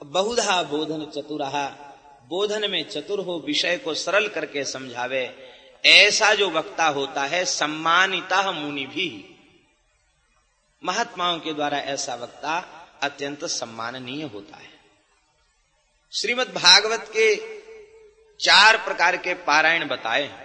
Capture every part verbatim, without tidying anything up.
बहुधा बोधन चतुरहा, बोधन में चतुर हो, विषय को सरल करके समझावे, ऐसा जो वक्ता होता है सम्मानिता मुनि भी, महात्माओं के द्वारा ऐसा वक्ता अत्यंत सम्माननीय होता है। श्रीमद् भागवत के चार प्रकार के पारायण बताए हैं।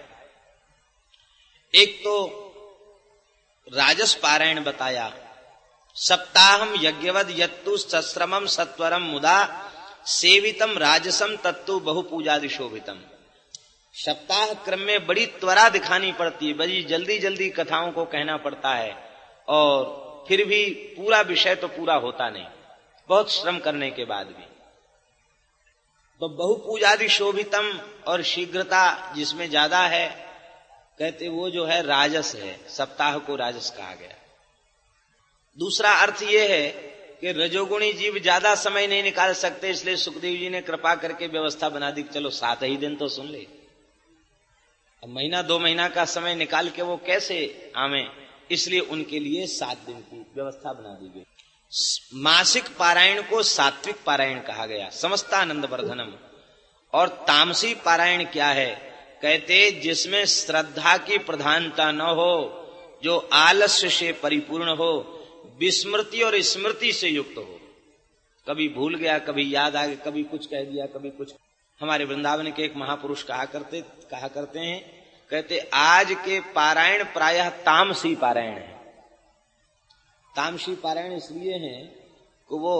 एक तो राजस पारायण बताया, सप्ताहम यज्ञवद यत्तु सश्रमम सत्वरम मुदा सेवितम राजसम तत्तु बहुपूजादि शोभितम। सप्ताह क्रम में बड़ी त्वरा दिखानी पड़ती है, बड़ी जल्दी जल्दी कथाओं को कहना पड़ता है, और फिर भी पूरा विषय तो पूरा होता नहीं, बहुत श्रम करने के बाद भी। तो बहुपूजादि शोभितम, और शीघ्रता जिसमें ज्यादा है, कहते वो जो है राजस है, सप्ताह को राजस कहा गया। दूसरा अर्थ ये है कि रजोगुणी जीव ज्यादा समय नहीं निकाल सकते, इसलिए सुखदेव जी ने कृपा करके व्यवस्था बना दी, चलो सात ही दिन तो सुन ले। अब महीना दो महीना का समय निकाल के वो कैसे आवे, इसलिए उनके लिए सात दिन की व्यवस्था बना दी गई। मासिक पारायण को सात्विक पारायण कहा गया, समस्तानंद वर्धनम। और तामसी पारायण क्या है, कहते जिसमें श्रद्धा की प्रधानता न हो, जो आलस्य से परिपूर्ण हो, विस्मृति और स्मृति से युक्त हो, कभी भूल गया, कभी याद आ गया, कभी कुछ कह दिया, कभी कुछ। हमारे वृंदावन के एक महापुरुष कहा करते कहा करते हैं, कहते आज के पारायण प्रायः तामसी पारायण है। तामसी पारायण इसलिए है कि वो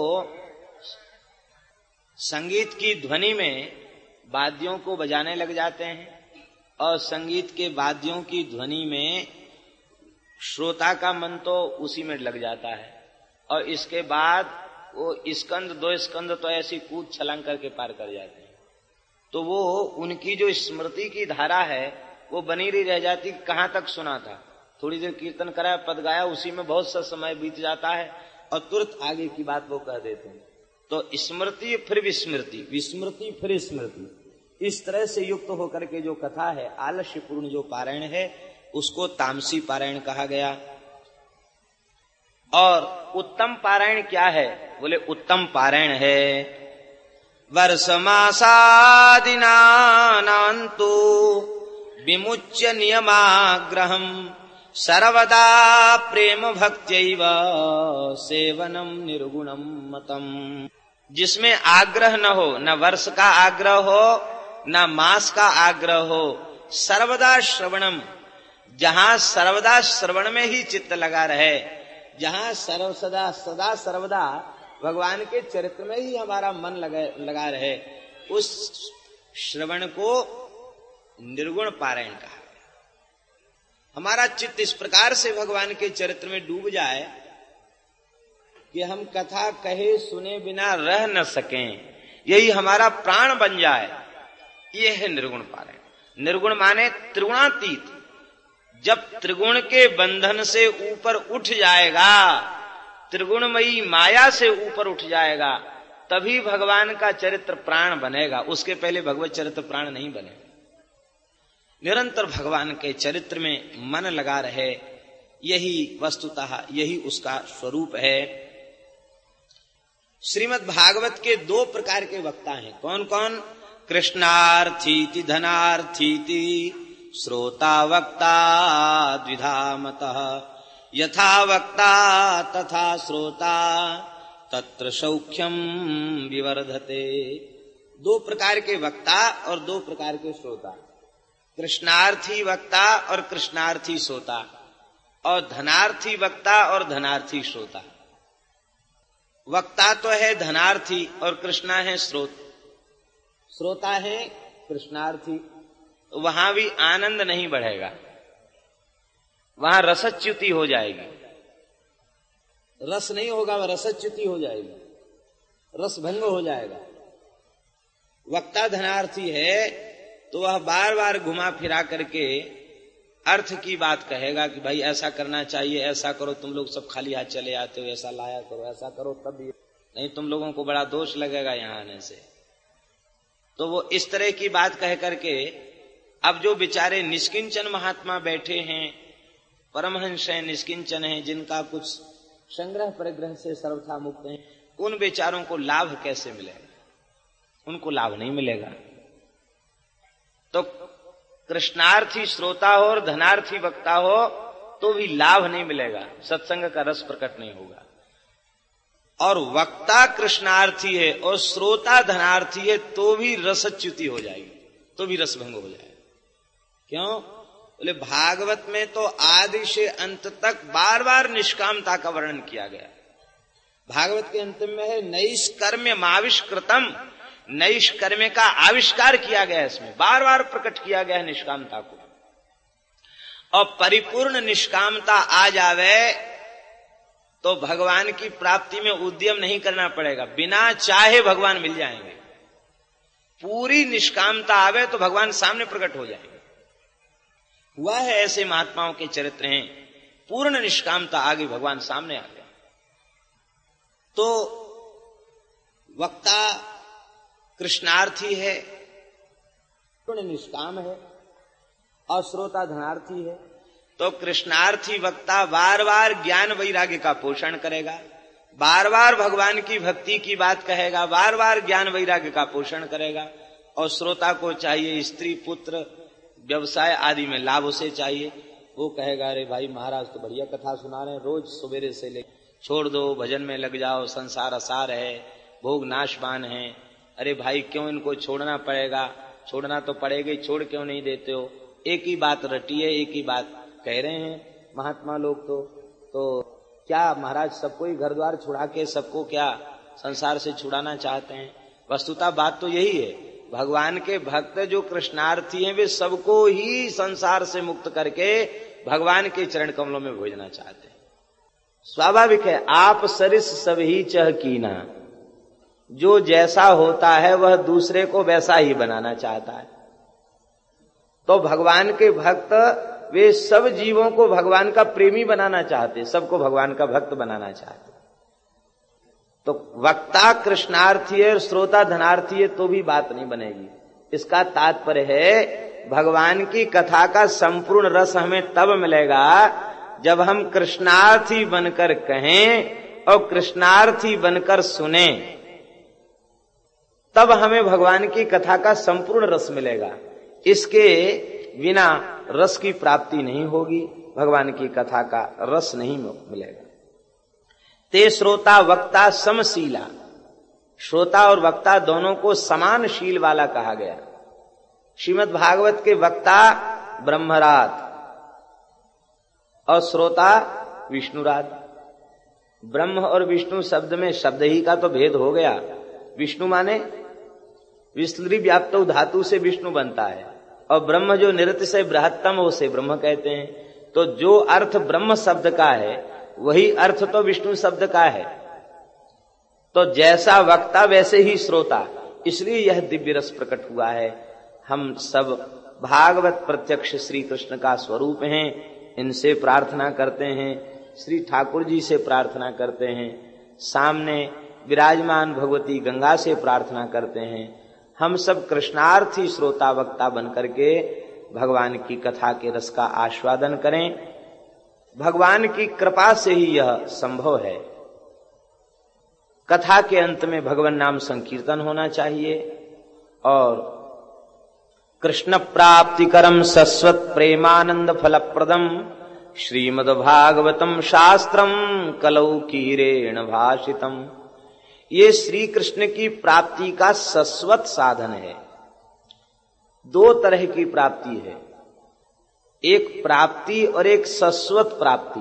संगीत की ध्वनि में वाद्यों को बजाने लग जाते हैं, और संगीत के वाद्यों की ध्वनि में श्रोता का मन तो उसी में लग जाता है, और इसके बाद वो स्कंद दो स्कंद तो ऐसी कूद छलांग करके पार कर जाते हैं। तो वो उनकी जो स्मृति की धारा है वो बनी रही रह जाती, कहां तक सुना था, थोड़ी देर कीर्तन कराया, पद गाया, उसी में बहुत सा समय बीत जाता है, और तुरंत आगे की बात वो कह देते हैं। तो स्मृति फिर विस्मृति, विस्मृति फिर स्मृति, इस तरह से युक्त होकर के जो कथा है, आलस्यपूर्ण जो पारायण है, उसको तामसी पारायण कहा गया। और उत्तम पारायण क्या है, बोले उत्तम पारायण है वर्ष मासादिनान्तु विमुच्य नियमाग्रहम् सर्वदा प्रेम भक्त्यैव सेवनम निर्गुणम मतम। जिसमें आग्रह न हो, न वर्ष का आग्रह हो, न मास का आग्रह हो, सर्वदा श्रवणम, जहां सर्वदा श्रवण में ही चित्त लगा रहे, जहां सर्व सदा सदा सर्वदा भगवान के चरित्र में ही हमारा मन लगा लगा रहे, उस श्रवण को निर्गुण पारायण कहा। हमारा चित्त इस प्रकार से भगवान के चरित्र में डूब जाए कि हम कथा कहे सुने बिना रह न सकें, यही हमारा प्राण बन जाए, ये है निर्गुण पारायण। निर्गुण माने त्रिगुणातीत। जब त्रिगुण के बंधन से ऊपर उठ जाएगा, त्रिगुणमयी माया से ऊपर उठ जाएगा, तभी भगवान का चरित्र प्राण बनेगा, उसके पहले भगवत चरित्र प्राण नहीं बने। निरंतर भगवान के चरित्र में मन लगा रहे, यही वस्तुतः यही उसका स्वरूप है। श्रीमद् भागवत के दो प्रकार के वक्ता हैं, कौन कौन? कृष्णार्थीति धनार्थीति श्रोता वक्ता द्विधा मतः, यथा वक्ता तथा श्रोता तत्र सौख्यम विवर्धते। दो प्रकार के वक्ता और दो प्रकार के श्रोता, कृष्णार्थी वक्ता और कृष्णार्थी श्रोता, और धनार्थी वक्ता और धनार्थी श्रोता। वक्ता तो है धनार्थी और कृष्णा है श्रोत श्रोता है कृष्णार्थी। वहां भी आनंद नहीं बढ़ेगा, वहां रसच्युति हो जाएगी, रस नहीं होगा, वह रसच्युति हो जाएगी, रस भंग हो जाएगा। वक्ता धनार्थी है तो वह बार बार घुमा फिरा करके अर्थ की बात कहेगा कि भाई ऐसा करना चाहिए, ऐसा करो, तुम लोग सब खाली हाथ चले आते हो, ऐसा लाया करो, ऐसा करो, तब नहीं तुम लोगों को बड़ा दोष लगेगा यहां आने से। तो वो इस तरह की बात कह करके, अब जो बेचारे निष्किंचन महात्मा बैठे हैं, परमहंस हैं, निष्किंचन हैं, जिनका कुछ संग्रह परिग्रह से सर्वथा मुक्त हैं, उन बेचारों को लाभ कैसे मिलेगा? उनको लाभ नहीं मिलेगा। तो कृष्णार्थी श्रोता हो और धनार्थी वक्ता हो तो भी लाभ नहीं मिलेगा, सत्संग का रस प्रकट नहीं होगा। और वक्ता कृष्णार्थी है और श्रोता धनार्थी है तो भी रसच्युति हो जाएगी, तो भी रसभंग हो जाएगा। क्यों? बोले भागवत में तो आदि से अंत तक बार बार निष्कामता का वर्णन किया गया। भागवत के अंत में है नैष्कर्म्य माविष्कृतम, नैष्कर्म्य का आविष्कार किया गया, इसमें बार बार प्रकट किया गया है निष्कामता को। और परिपूर्ण निष्कामता आ जावे तो भगवान की प्राप्ति में उद्यम नहीं करना पड़ेगा, बिना चाहे भगवान मिल जाएंगे। पूरी निष्कामता आवे तो भगवान सामने प्रकट हो जाएंगे। हुआ है ऐसे महात्माओं के चरित्र हैं, पूर्ण निष्कामता आगे भगवान सामने आ गया। तो वक्ता कृष्णार्थी है, पूर्ण निष्काम है, और श्रोता धनार्थी है। तो कृष्णार्थी वक्ता बार बार ज्ञान वैराग्य का पोषण करेगा, बार बार भगवान की भक्ति की बात कहेगा, बार बार ज्ञान वैराग्य का पोषण करेगा। और श्रोता को चाहिए स्त्री पुत्र व्यवसाय आदि में लाभ उसे चाहिए। वो कहेगा अरे भाई महाराज तो बढ़िया कथा सुना रहे हैं, रोज सवेरे से ले छोड़ दो, भजन में लग जाओ, संसार असार है, भोग नाशवान है। अरे भाई क्यों इनको छोड़ना पड़ेगा? छोड़ना तो पड़ेगा ही, छोड़ क्यों नहीं देते हो? एक ही बात रटी है, एक ही बात कह रहे हैं महात्मा लोग। तो तो क्या महाराज सबको ही घर द्वार छुड़ा के सबको क्या संसार से छुड़ाना चाहते हैं? वस्तुतः बात तो यही है, भगवान के भक्त जो कृष्णार्थी हैं वे सबको ही संसार से मुक्त करके भगवान के चरण कमलों में भेजना चाहते हैं। स्वाभाविक है, आप सरिस सब ही चह कीना, जो जैसा होता है वह दूसरे को वैसा ही बनाना चाहता है। तो भगवान के भक्त वे सब जीवों को भगवान का प्रेमी बनाना चाहते, सबको भगवान का भक्त बनाना चाहते। तो वक्ता कृष्णार्थी है और श्रोता धनार्थी है तो भी बात नहीं बनेगी। इसका तात्पर्य है भगवान की कथा का संपूर्ण रस हमें तब मिलेगा जब हम कृष्णार्थी बनकर कहें और कृष्णार्थी बनकर सुने, तब हमें भगवान की कथा का संपूर्ण रस मिलेगा। इसके बिना रस की प्राप्ति नहीं होगी, भगवान की कथा का रस नहीं मिलेगा। ते श्रोता वक्ता समशीला, श्रोता और वक्ता दोनों को समान शील वाला कहा गया। श्रीमद् भागवत के वक्ता ब्रह्मराज और श्रोता विष्णुराज। ब्रह्म और विष्णु शब्द में शब्द ही का तो भेद हो गया। विष्णु माने विस्लरी व्याप्त धातु से विष्णु बनता है, और ब्रह्म जो निरतिशय बृहत्तम उसे ब्रह्म कहते हैं। तो जो अर्थ ब्रह्म शब्द का है वही अर्थ तो विष्णु शब्द का है। तो जैसा वक्ता वैसे ही श्रोता, इसलिए यह दिव्य रस प्रकट हुआ है। हम सब भागवत प्रत्यक्ष श्री कृष्ण का स्वरूप हैं, इनसे प्रार्थना करते हैं, श्री ठाकुर जी से प्रार्थना करते हैं, सामने विराजमान भगवती गंगा से प्रार्थना करते हैं। हम सब कृष्णार्थी श्रोता वक्ता बनकर के भगवान की कथा के रस का आस्वादन करें। भगवान की कृपा से ही यह संभव है। कथा के अंत में भगवान नाम संकीर्तन होना चाहिए और कृष्ण प्राप्तिकरम सस्वत प्रेमानंद फलप्रदम श्रीमद्भागवतम शास्त्रम कलौ कीरेण भाषितम। ये श्री कृष्ण की प्राप्ति का सस्वत साधन है। दो तरह की प्राप्ति है, एक प्राप्ति और एक सस्वत प्राप्ति।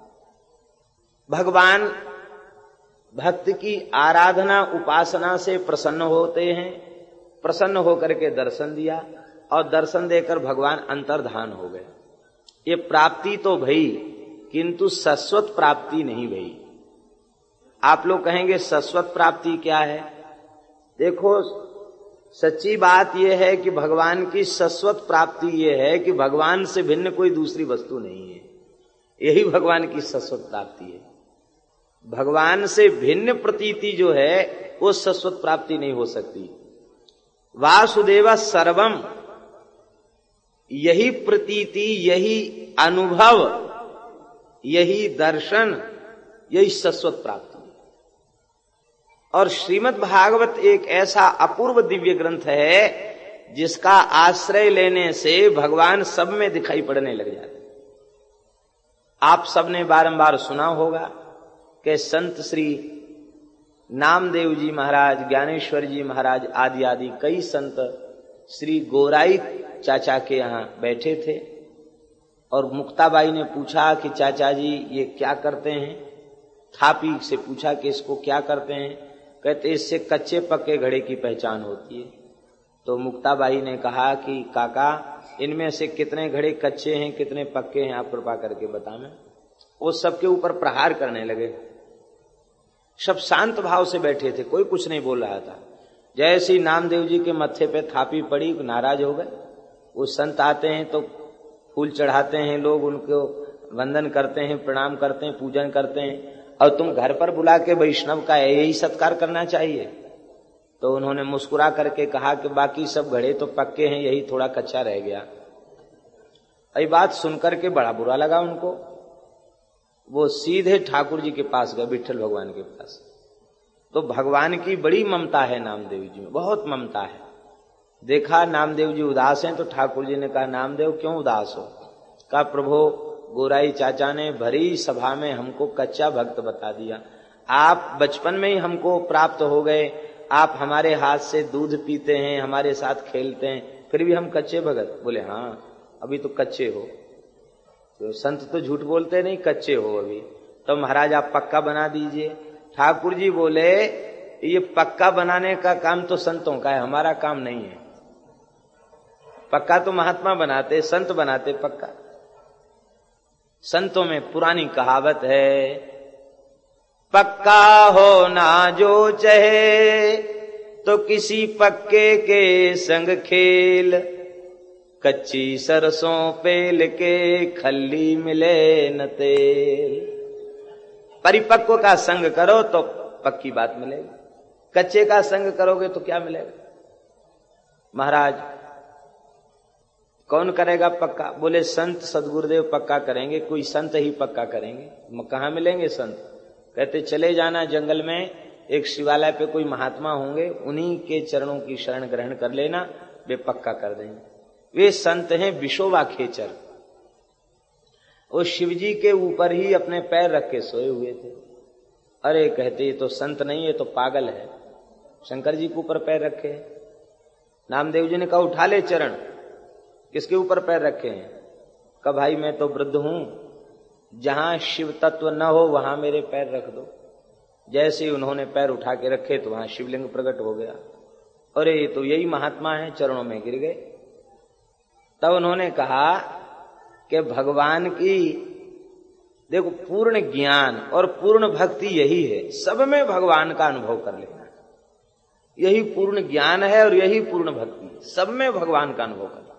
भगवान भक्त की आराधना उपासना से प्रसन्न होते हैं, प्रसन्न होकर के दर्शन दिया और दर्शन देकर भगवान अंतर्धान हो गए। ये प्राप्ति तो भई, किंतु सस्वत प्राप्ति नहीं भई। आप लोग कहेंगे सस्वत प्राप्ति क्या है? देखो, सच्ची बात यह है कि भगवान की सस्वत प्राप्ति यह है कि भगवान से भिन्न कोई दूसरी वस्तु नहीं है। यही भगवान की सस्वत प्राप्ति है। भगवान से भिन्न प्रतीति जो है वो सस्वत प्राप्ति नहीं हो सकती। वासुदेव सर्वम, यही प्रतीति, यही अनुभव, यही दर्शन, यही सस्वत प्राप्ति। और श्रीमद् भागवत एक ऐसा अपूर्व दिव्य ग्रंथ है जिसका आश्रय लेने से भगवान सब में दिखाई पड़ने लग जाते। आप सबने बारंबार सुना होगा कि संत श्री नामदेव जी महाराज, ज्ञानेश्वर जी महाराज आदि आदि कई संत श्री गोराई चाचा के यहाँ बैठे थे और मुक्ताबाई ने पूछा कि चाचा जी ये क्या करते हैं। थापी से पूछा कि इसको क्या करते हैं। कहते इससे कच्चे पक्के घड़े की पहचान होती है। तो मुक्ताबाई ने कहा कि काका इनमें से कितने घड़े कच्चे हैं कितने पक्के हैं, आप कृपा करके बताएं। वो सबके ऊपर प्रहार करने लगे। सब शांत भाव से बैठे थे, कोई कुछ नहीं बोल रहा था। जैसे ही नामदेव जी के मत्थे पे थापी पड़ी नाराज हो गए। वो संत आते हैं तो फूल चढ़ाते हैं, लोग उनको वंदन करते हैं, प्रणाम करते हैं, पूजन करते हैं, और तुम घर पर बुला के वैष्णव का यही सत्कार करना चाहिए। तो उन्होंने मुस्कुरा करके कहा कि बाकी सब घड़े तो पक्के हैं, यही थोड़ा कच्चा रह गया। ये बात सुनकर के बड़ा बुरा लगा उनको। वो सीधे ठाकुर जी के पास गए, विट्ठल भगवान के पास। तो भगवान की बड़ी ममता है नामदेव जी में, बहुत ममता है। देखा नामदेव जी उदास हैं तो ठाकुर जी ने कहा नामदेव क्यों उदास हो। कहा प्रभु गोराई चाचा ने भरी सभा में हमको कच्चा भक्त बता दिया। आप बचपन में ही हमको प्राप्त हो गए, आप हमारे हाथ से दूध पीते हैं, हमारे साथ खेलते हैं, फिर भी हम कच्चे भगत। बोले हाँ अभी तो कच्चे हो। तो संत तो झूठ बोलते नहीं, कच्चे हो अभी। तो महाराज आप पक्का बना दीजिए। ठाकुर जी बोले ये पक्का बनाने का काम तो संतों का है, हमारा काम नहीं है। पक्का तो महात्मा बनाते, संत बनाते पक्का। संतों में पुरानी कहावत है, पक्का हो ना जो चाहे तो किसी पक्के के संग खेल, कच्ची सरसों पेल के खल्ली मिले न तेल। परिपक्व का संग करो तो पक्की बात मिलेगी, कच्चे का संग करोगे तो क्या मिलेगा। महाराज कौन करेगा पक्का। बोले संत सदगुरुदेव पक्का करेंगे, कोई संत ही पक्का करेंगे। कहाँ मिलेंगे संत। कहते चले जाना जंगल में, एक शिवालय पे कोई महात्मा होंगे, उन्हीं के चरणों की शरण ग्रहण कर लेना, वे पक्का कर देंगे। वे संत हैं विशोबा खेचर। वो शिव जी के ऊपर ही अपने पैर रख के सोए हुए थे। अरे कहते ये तो संत नहीं, ये तो पागल है, शंकर जी के ऊपर पैर रखे। नामदेव जी ने कहा उठा ले चरण। किसके ऊपर पैर रखे हैं। कहा भाई मैं तो वृद्ध हूं, जहां शिव तत्व न हो वहां मेरे पैर रख दो। जैसे ही उन्होंने पैर उठा के रखे तो वहां शिवलिंग प्रकट हो गया। अरे ये तो यही महात्मा है, चरणों में गिर गए। तब उन्होंने कहा कि भगवान की देखो पूर्ण ज्ञान और पूर्ण भक्ति यही है, सब में भगवान का अनुभव कर लेना, यही पूर्ण ज्ञान है और यही पूर्ण भक्ति, सब में भगवान का अनुभव कर।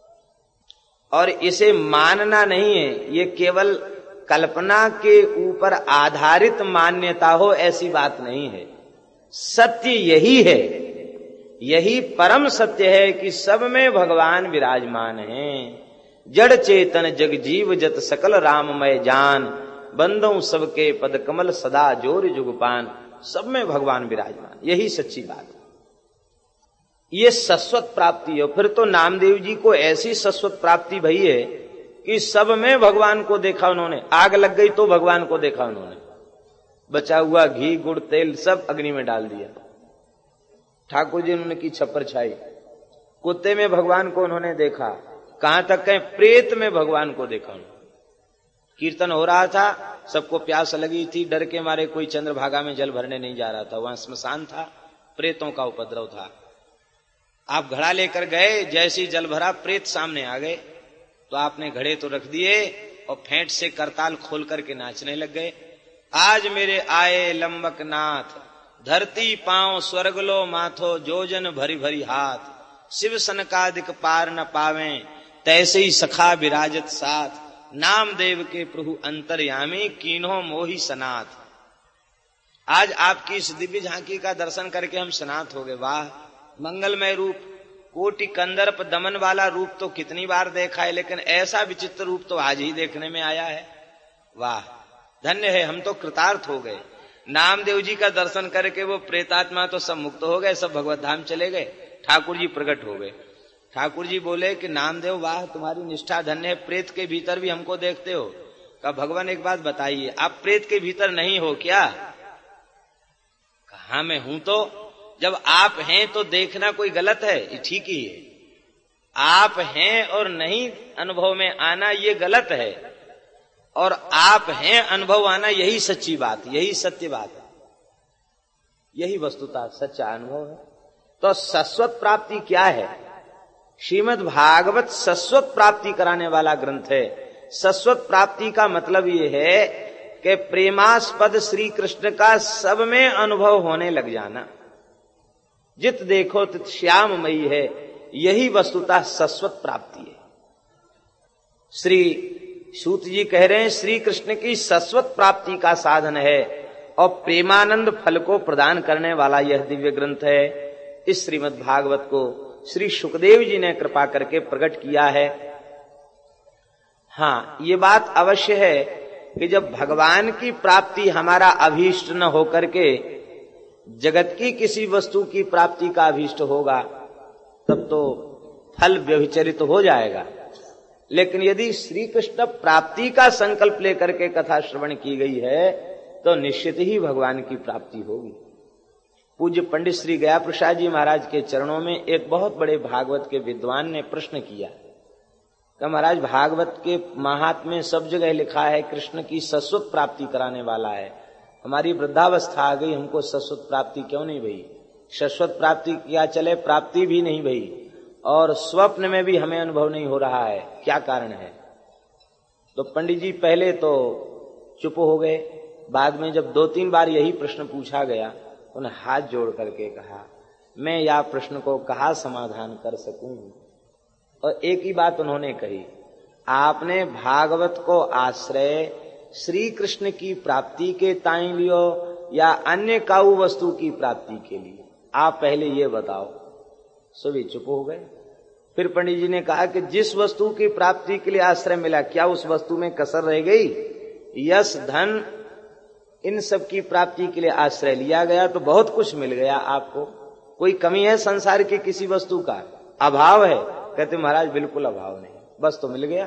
और इसे मानना नहीं है, ये केवल कल्पना के ऊपर आधारित मान्यता हो ऐसी बात नहीं है। सत्य यही है, यही परम सत्य है कि सब में भगवान विराजमान हैं। जड़ चेतन जग जीव जत सकल राममय जान, बंदों सबके पद कमल सदा जोर जुगपान। सब में भगवान विराजमान, यही सच्ची बात है। ये शाश्वत प्राप्ति है। फिर तो नामदेव जी को ऐसी शाश्वत प्राप्ति भई है कि सब में भगवान को देखा उन्होंने। आग लग गई तो भगवान को देखा उन्होंने, बचा हुआ घी गुड़ तेल सब अग्नि में डाल दिया। ठाकुर जी ने की छप्पर छाई। कुत्ते में भगवान को उन्होंने देखा, कहां तक कहें प्रेत में भगवान को देखा उन्होंने। कीर्तन हो रहा था, सबको प्यास लगी थी, डर के मारे कोई चंद्रभागा में जल भरने नहीं जा रहा था, वहां श्मशान था, प्रेतों का उपद्रव था। आप घड़ा लेकर गए, जैसे ही जल भरा प्रेत सामने आ गए, तो आपने घड़े तो रख दिए और फेंट से करताल खोल करके नाचने लग गए। आज मेरे आए लंबक नाथ, धरती पांव स्वर्ग लो माथो, जोजन भरी भरी हाथ, शिव सनकादिक पार न पावे, तैसे ही सखा विराजत साथ, नामदेव के प्रभु अंतर्यामी, कीन्हो मोही सनाथ। आज आपकी इस दिव्य झांकी का दर्शन करके हम सनाथ हो गए। वाह, मंगलमय रूप, कोटि कंदर्प दमन वाला रूप तो कितनी बार देखा है, लेकिन ऐसा विचित्र रूप तो आज ही देखने में आया है। वाह, धन्य है, हम तो कृतार्थ हो गए। नामदेव जी का दर्शन करके वो प्रेतात्मा तो सब मुक्त हो गए, सब भगवत धाम चले गए। ठाकुर जी प्रकट हो गए। ठाकुर जी बोले कि नामदेव वाह तुम्हारी निष्ठा धन्य है, प्रेत के भीतर भी हमको देखते हो। कहा भगवान एक बात बताइए, आप प्रेत के भीतर नहीं हो क्या? कहा मैं हूं तो। जब आप हैं तो देखना कोई गलत है? ये ठीक ही है। आप हैं और नहीं अनुभव में आना ये गलत है, और आप हैं अनुभव आना यही सच्ची बात, यही सत्य बात है, यही वस्तुतः सच्चा अनुभव है। तो शाश्वत प्राप्ति क्या है? श्रीमद् भागवत शाश्वत प्राप्ति कराने वाला ग्रंथ है। शाश्वत प्राप्ति का मतलब ये है कि प्रेमास्पद श्री कृष्ण का सब में अनुभव होने लग जाना। जित देखो तित श्याममयी है, यही वस्तुतः शाश्वत प्राप्ति है। श्री सूत जी कह रहे हैं श्री कृष्ण की शाश्वत प्राप्ति का साधन है और प्रेमानंद फल को प्रदान करने वाला यह दिव्य ग्रंथ है। इस श्रीमद् भागवत को श्री सुखदेव जी ने कृपा करके प्रकट किया है। हाँ, ये बात अवश्य है कि जब भगवान की प्राप्ति हमारा अभीष्ट न होकर के जगत की किसी वस्तु की प्राप्ति का अभीष्ट होगा, तब तो फल व्यभिचरित हो जाएगा। लेकिन यदि श्री कृष्ण प्राप्ति का संकल्प लेकर के कथा श्रवण की गई है तो निश्चित ही भगवान की प्राप्ति होगी। पूज्य पंडित श्री गया प्रसाद जी महाराज के चरणों में एक बहुत बड़े भागवत के विद्वान ने प्रश्न किया कि महाराज भागवत के महात्म्य में सब जगह लिखा है कृष्ण की शाश्वत प्राप्ति कराने वाला है, हमारी वृद्धावस्था आ गई, हमको शाश्वत प्राप्ति क्यों नहीं भई? शाश्वत प्राप्ति क्या चले, प्राप्ति भी नहीं भई और स्वप्न में भी हमें अनुभव नहीं हो रहा है, क्या कारण है? तो पंडित जी पहले तो चुप हो गए। बाद में जब दो तीन बार यही प्रश्न पूछा गया, उन्हें हाथ जोड़ करके कहा मैं यह प्रश्न को कहाँ समाधान कर सकूं। और एक ही बात उन्होंने कही, आपने भागवत को आश्रय श्री कृष्ण की प्राप्ति के ताई लियो या अन्य काऊ वस्तु की प्राप्ति के लिए, आप पहले ये बताओ। सभी चुप हो गए। फिर पंडित जी ने कहा कि जिस वस्तु की प्राप्ति के लिए आश्रय मिला, क्या उस वस्तु में कसर रह गई? यश धन इन सब की प्राप्ति के लिए आश्रय लिया गया तो बहुत कुछ मिल गया आपको। कोई कमी है संसार की किसी वस्तु का? अभाव है? कहते महाराज बिल्कुल अभाव नहीं, बस तो मिल गया।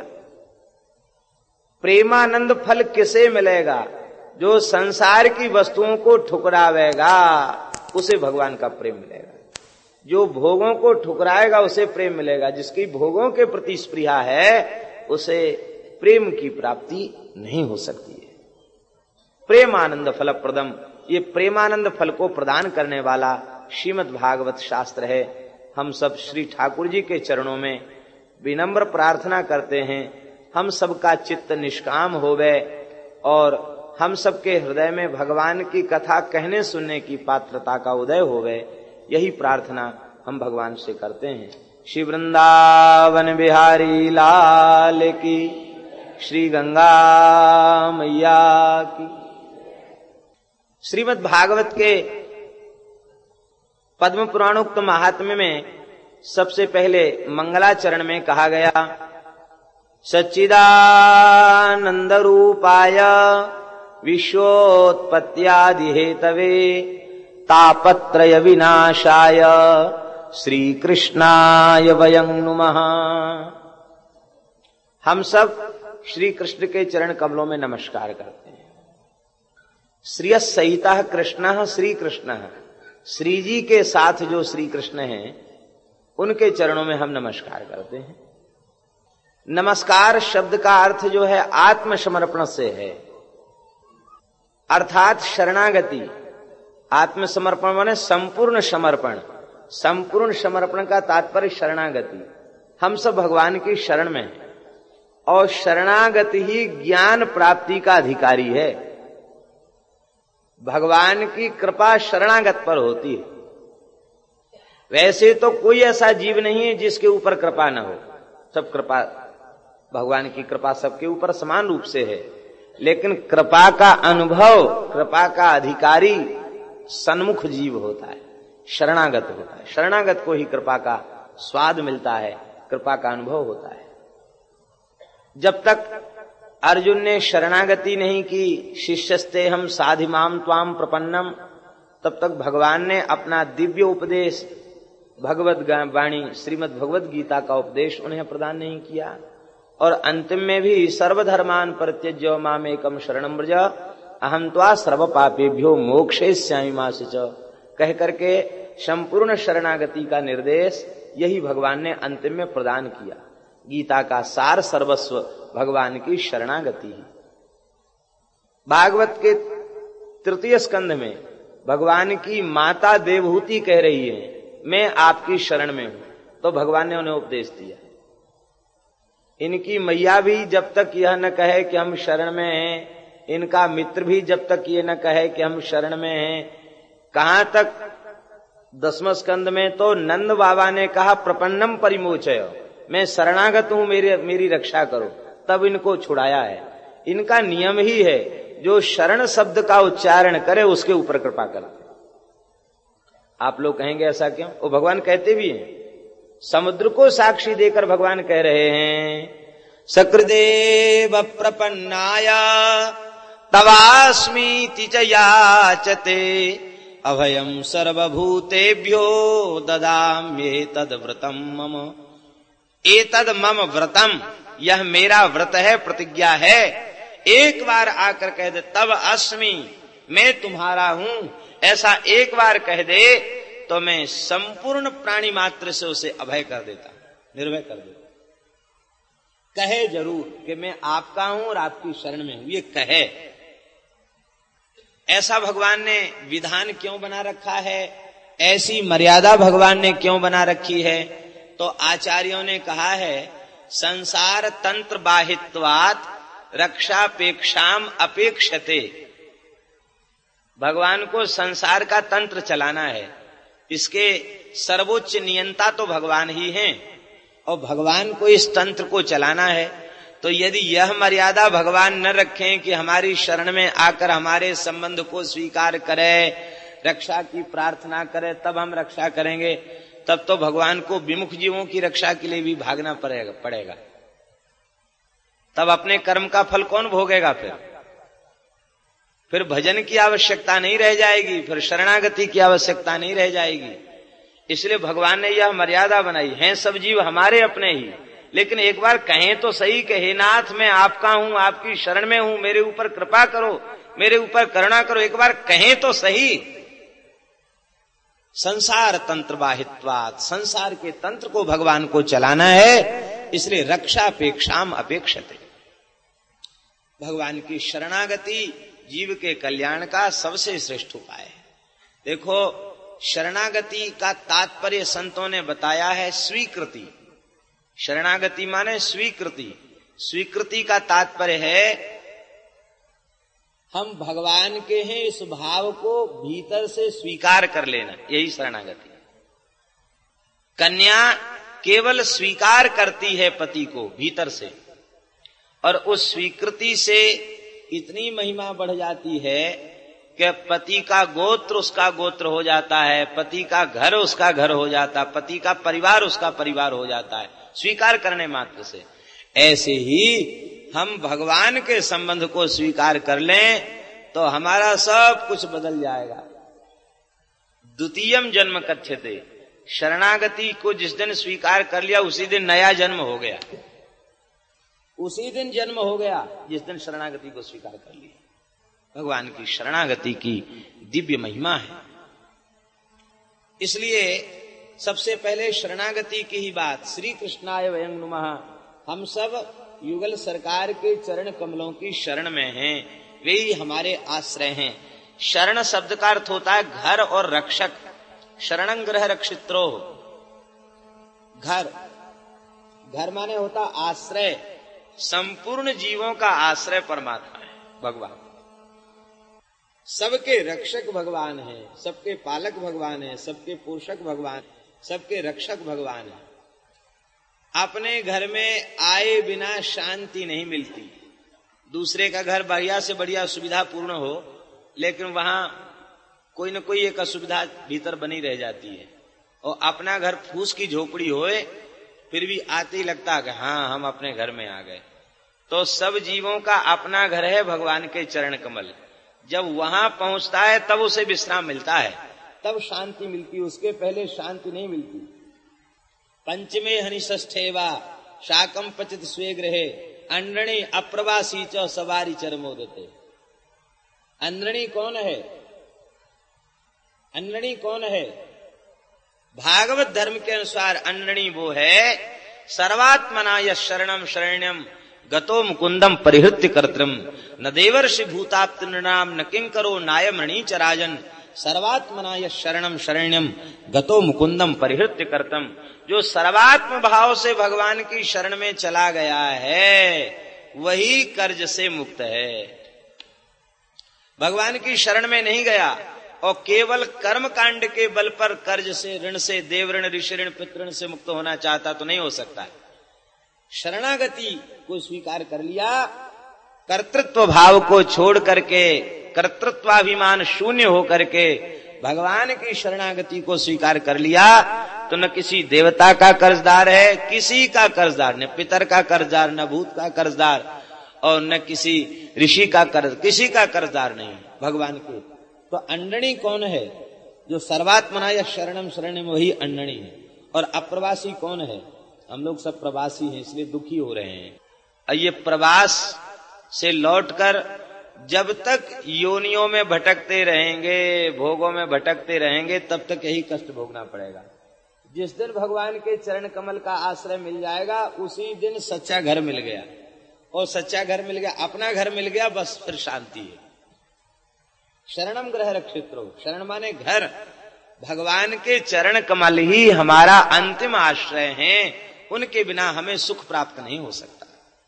प्रेमानंद फल किसे मिलेगा? जो संसार की वस्तुओं को ठुकरावेगा उसे भगवान का प्रेम मिलेगा। जो भोगों को ठुकराएगा उसे प्रेम मिलेगा। जिसकी भोगों के प्रति स्पृहा है उसे प्रेम की प्राप्ति नहीं हो सकती है। प्रेमानंद फल प्रदम, ये प्रेमानंद फल को प्रदान करने वाला श्रीमद् भागवत शास्त्र है। हम सब श्री ठाकुर जी के चरणों में विनम्र प्रार्थना करते हैं, हम सबका चित्त निष्काम होवे और हम सबके हृदय में भगवान की कथा कहने सुनने की पात्रता का उदय होवे। यही प्रार्थना हम भगवान से करते हैं। श्री वृंदावन बिहारी लाल की, श्री गंगा मैया की। श्रीमद् भागवत के पद्म पुराणोक्त महात्म्य में सबसे पहले मंगलाचरण में कहा गया, सच्चिदानंद रूपाय विश्वोत्पत्त्यादि हेतवे तापत्रय विनाशाय श्री कृष्णाय वयं नुमः। हम सब श्री कृष्ण के चरण कमलों में नमस्कार करते हैं। श्रियः सहितः कृष्णः श्री कृष्ण, श्री जी के साथ जो श्री कृष्ण हैं उनके चरणों में हम नमस्कार करते हैं। नमस्कार शब्द का अर्थ जो है आत्मसमर्पण से है, अर्थात शरणागति। आत्मसमर्पण माने संपूर्ण समर्पण। संपूर्ण समर्पण का तात्पर्य शरणागति। हम सब भगवान की शरण में हैं और शरणागति ही ज्ञान प्राप्ति का अधिकारी है। भगवान की कृपा शरणागत पर होती है। वैसे तो कोई ऐसा जीव नहीं है जिसके ऊपर कृपा न हो, सब कृपा, भगवान की कृपा सबके ऊपर समान रूप से है। लेकिन कृपा का अनुभव, कृपा का अधिकारी सन्मुख जीव होता है, शरणागत होता है। शरणागत को ही कृपा का स्वाद मिलता है, कृपा का अनुभव होता है। जब तक अर्जुन ने शरणागति नहीं की, शिष्यस्ते हम साधिमाम त्वाम प्रपन्नम, तब तक भगवान ने अपना दिव्य उपदेश भगवत वाणी श्रीमद् भगवत गीता का उपदेश उन्हें प्रदान नहीं किया। और अंतिम में भी सर्वधर्मान परित्यज्य मामेकम शरणं व्रज अहं त्वा सर्व पापेभ्यो मोक्षयिष्यामि मा शुचि कह करके संपूर्ण शरणागति का निर्देश यही भगवान ने अंतिम में प्रदान किया। गीता का सार सर्वस्व भगवान की शरणागति है। भागवत के तृतीय स्कंध में भगवान की माता देवहूति कह रही है मैं आपकी शरण में हूं, तो भगवान ने उन्हें उपदेश दिया। इनकी मैया भी जब तक यह न कहे कि हम शरण में हैं, इनका मित्र भी जब तक ये न कहे कि हम शरण में हैं, कहां तक दसवें स्कंद में तो नंद बाबा ने कहा प्रपन्नम परिमोचय, मैं शरणागत हूं, मेरी मेरी रक्षा करो, तब इनको छुड़ाया है। इनका नियम ही है जो शरण शब्द का उच्चारण करे उसके ऊपर कृपा करते। आप लोग कहेंगे ऐसा क्यों? वो भगवान कहते भी हैं, समुद्र को साक्षी देकर भगवान कह रहे हैं सकृदेव प्रपन्नाया तवास्मीति च याचते अभयम सर्वभूतेभ्यो ददाम्येतद् व्रतम मम। एतद् मम व्रतम, यह मेरा व्रत है, प्रतिज्ञा है। एक बार आकर कह दे तब अस्मि, मैं तुम्हारा हूं, ऐसा एक बार कह दे तो मैं संपूर्ण प्राणी मात्र से उसे अभय कर देता, निर्भय कर देता। कहे जरूर कि मैं आपका हूं और आपकी शरण में हूं, ये कहे। ऐसा भगवान ने विधान क्यों बना रखा है, ऐसी मर्यादा भगवान ने क्यों बना रखी है? तो आचार्यों ने कहा है संसार तंत्र बाहित्वात् रक्षापेक्षाम अपेक्षते। भगवान को संसार का तंत्र चलाना है, इसके सर्वोच्च नियंता तो भगवान ही हैं, और भगवान को इस तंत्र को चलाना है। तो यदि यह मर्यादा भगवान न रखें कि हमारी शरण में आकर हमारे संबंध को स्वीकार करे, रक्षा की प्रार्थना करे, तब हम रक्षा करेंगे, तब तो भगवान को विमुख जीवों की रक्षा के लिए भी भागना पड़ेगा पड़ेगा तब अपने कर्म का फल कौन भोगेगा? फिर फिर भजन की आवश्यकता नहीं रह जाएगी, फिर शरणागति की आवश्यकता नहीं रह जाएगी। इसलिए भगवान ने यह मर्यादा बनाई है, सब जीव हमारे अपने ही, लेकिन एक बार कहें तो सही कि हे नाथ मैं आपका हूं, आपकी शरण में हूं, मेरे ऊपर कृपा करो, मेरे ऊपर करुणा करो, एक बार कहें तो सही। संसार तंत्र बाहित्वात्, संसार के तंत्र को भगवान को चलाना है, इसलिए रक्षापेक्षाम अपेक्षते। भगवान की शरणागति जीव के कल्याण का सबसे श्रेष्ठ उपाय है। देखो शरणागति का तात्पर्य संतों ने बताया है स्वीकृति। शरणागति माने स्वीकृति। स्वीकृति का तात्पर्य है हम भगवान के हैं इस भाव को भीतर से स्वीकार कर लेना, यही शरणागति। कन्या केवल स्वीकार करती है पति को भीतर से, और उस स्वीकृति से इतनी महिमा बढ़ जाती है कि पति का गोत्र उसका गोत्र हो जाता है, पति का घर उसका घर हो जाता है, पति का परिवार उसका परिवार हो जाता है, स्वीकार करने मात्र से। ऐसे ही हम भगवान के संबंध को स्वीकार कर लें तो हमारा सब कुछ बदल जाएगा। द्वितीयम जन्म कथ्यते, शरणागति को जिस दिन स्वीकार कर लिया उसी दिन नया जन्म हो गया, उसी दिन जन्म हो गया जिस दिन शरणागति को स्वीकार कर लिया। भगवान की शरणागति की दिव्य महिमा है। इसलिए सबसे पहले शरणागति की ही बात। श्री कृष्णाय वयं नुमः, हम सब युगल सरकार के चरण कमलों की शरण में हैं, वे ही हमारे आश्रय हैं। शरण शब्द का अर्थ होता है घर और रक्षक। शरणं गृह रक्षित्रो, घर, घर माने होता आश्रय। संपूर्ण जीवों का आश्रय परमात्मा है भगवान। सबके रक्षक भगवान है, सबके पालक भगवान है, सबके पोषक भगवान, सबके रक्षक भगवान है। अपने घर में आए बिना शांति नहीं मिलती। दूसरे का घर बढ़िया से बढ़िया सुविधा पूर्ण हो, लेकिन वहां कोई न कोई एक असुविधा भीतर बनी रह जाती है। और अपना घर फूस की झोपड़ी होए, फिर भी आते ही लगता है कि हाँ हम अपने घर में आ गए। तो सब जीवों का अपना घर है भगवान के चरण कमल। जब वहां पहुंचता है तब उसे विश्राम मिलता है, तब शांति मिलती, उसके पहले शांति नहीं मिलती। पंचमे हनिष्ठेवा शाकम पचित स्वे गृहे अंडणी अप्रवासी च सवारी चरमोदते। अंडणी कौन है? अंडणी कौन है? भागवत धर्म के अनुसार अंडणी वो है सर्वात्मना यः शरणम शरण्यम गतो मुकुंदम परिहृत्य कर्तृम न देवर्षि भूताप्त नृणाम न किंकरो नायमणि च राजन सर्वात्मना यः शरणम शरण्यम गतो मुकुंदम परिहृत्य कर्तृम। जो सर्वात्म भाव से भगवान की शरण में चला गया है वही कर्ज से मुक्त है। भगवान की शरण में नहीं गया और केवल कर्म कांड के बल पर कर्ज से, ऋण से, देव ऋण, ऋषि ऋण, पितृण से मुक्त होना चाहता तो नहीं हो सकता है। शरणागति को स्वीकार कर लिया, कर्तृत्व भाव को छोड़ करके, कर्तृत्वाभिमान शून्य हो करके भगवान की शरणागति को स्वीकार कर लिया तो न किसी देवता का कर्जदार है, किसी का कर्जदार, न पितर का कर्जदार, न भूत का कर्जदार और न किसी ऋषि का कर्ज, किसी का कर्जदार नहीं भगवान के। तो अंडणी कौन है? जो सर्वात्मना या शरणम शरणम वही अंडणी है। और अप्रवासी कौन है? हम लोग सब प्रवासी हैं इसलिए दुखी हो रहे हैं। और ये प्रवास से लौटकर जब तक योनियों में भटकते रहेंगे, भोगों में भटकते रहेंगे, तब तक यही कष्ट भोगना पड़ेगा। जिस दिन भगवान के चरण कमल का आश्रय मिल जाएगा उसी दिन सच्चा घर मिल गया। और सच्चा घर मिल गया, अपना घर मिल गया, बस फिर शांति है। शरणम गृह रक्षित्रो, शरण माने घर। भगवान के चरण कमल ही हमारा अंतिम आश्रय हैं, उनके बिना हमें सुख प्राप्त नहीं हो सकता।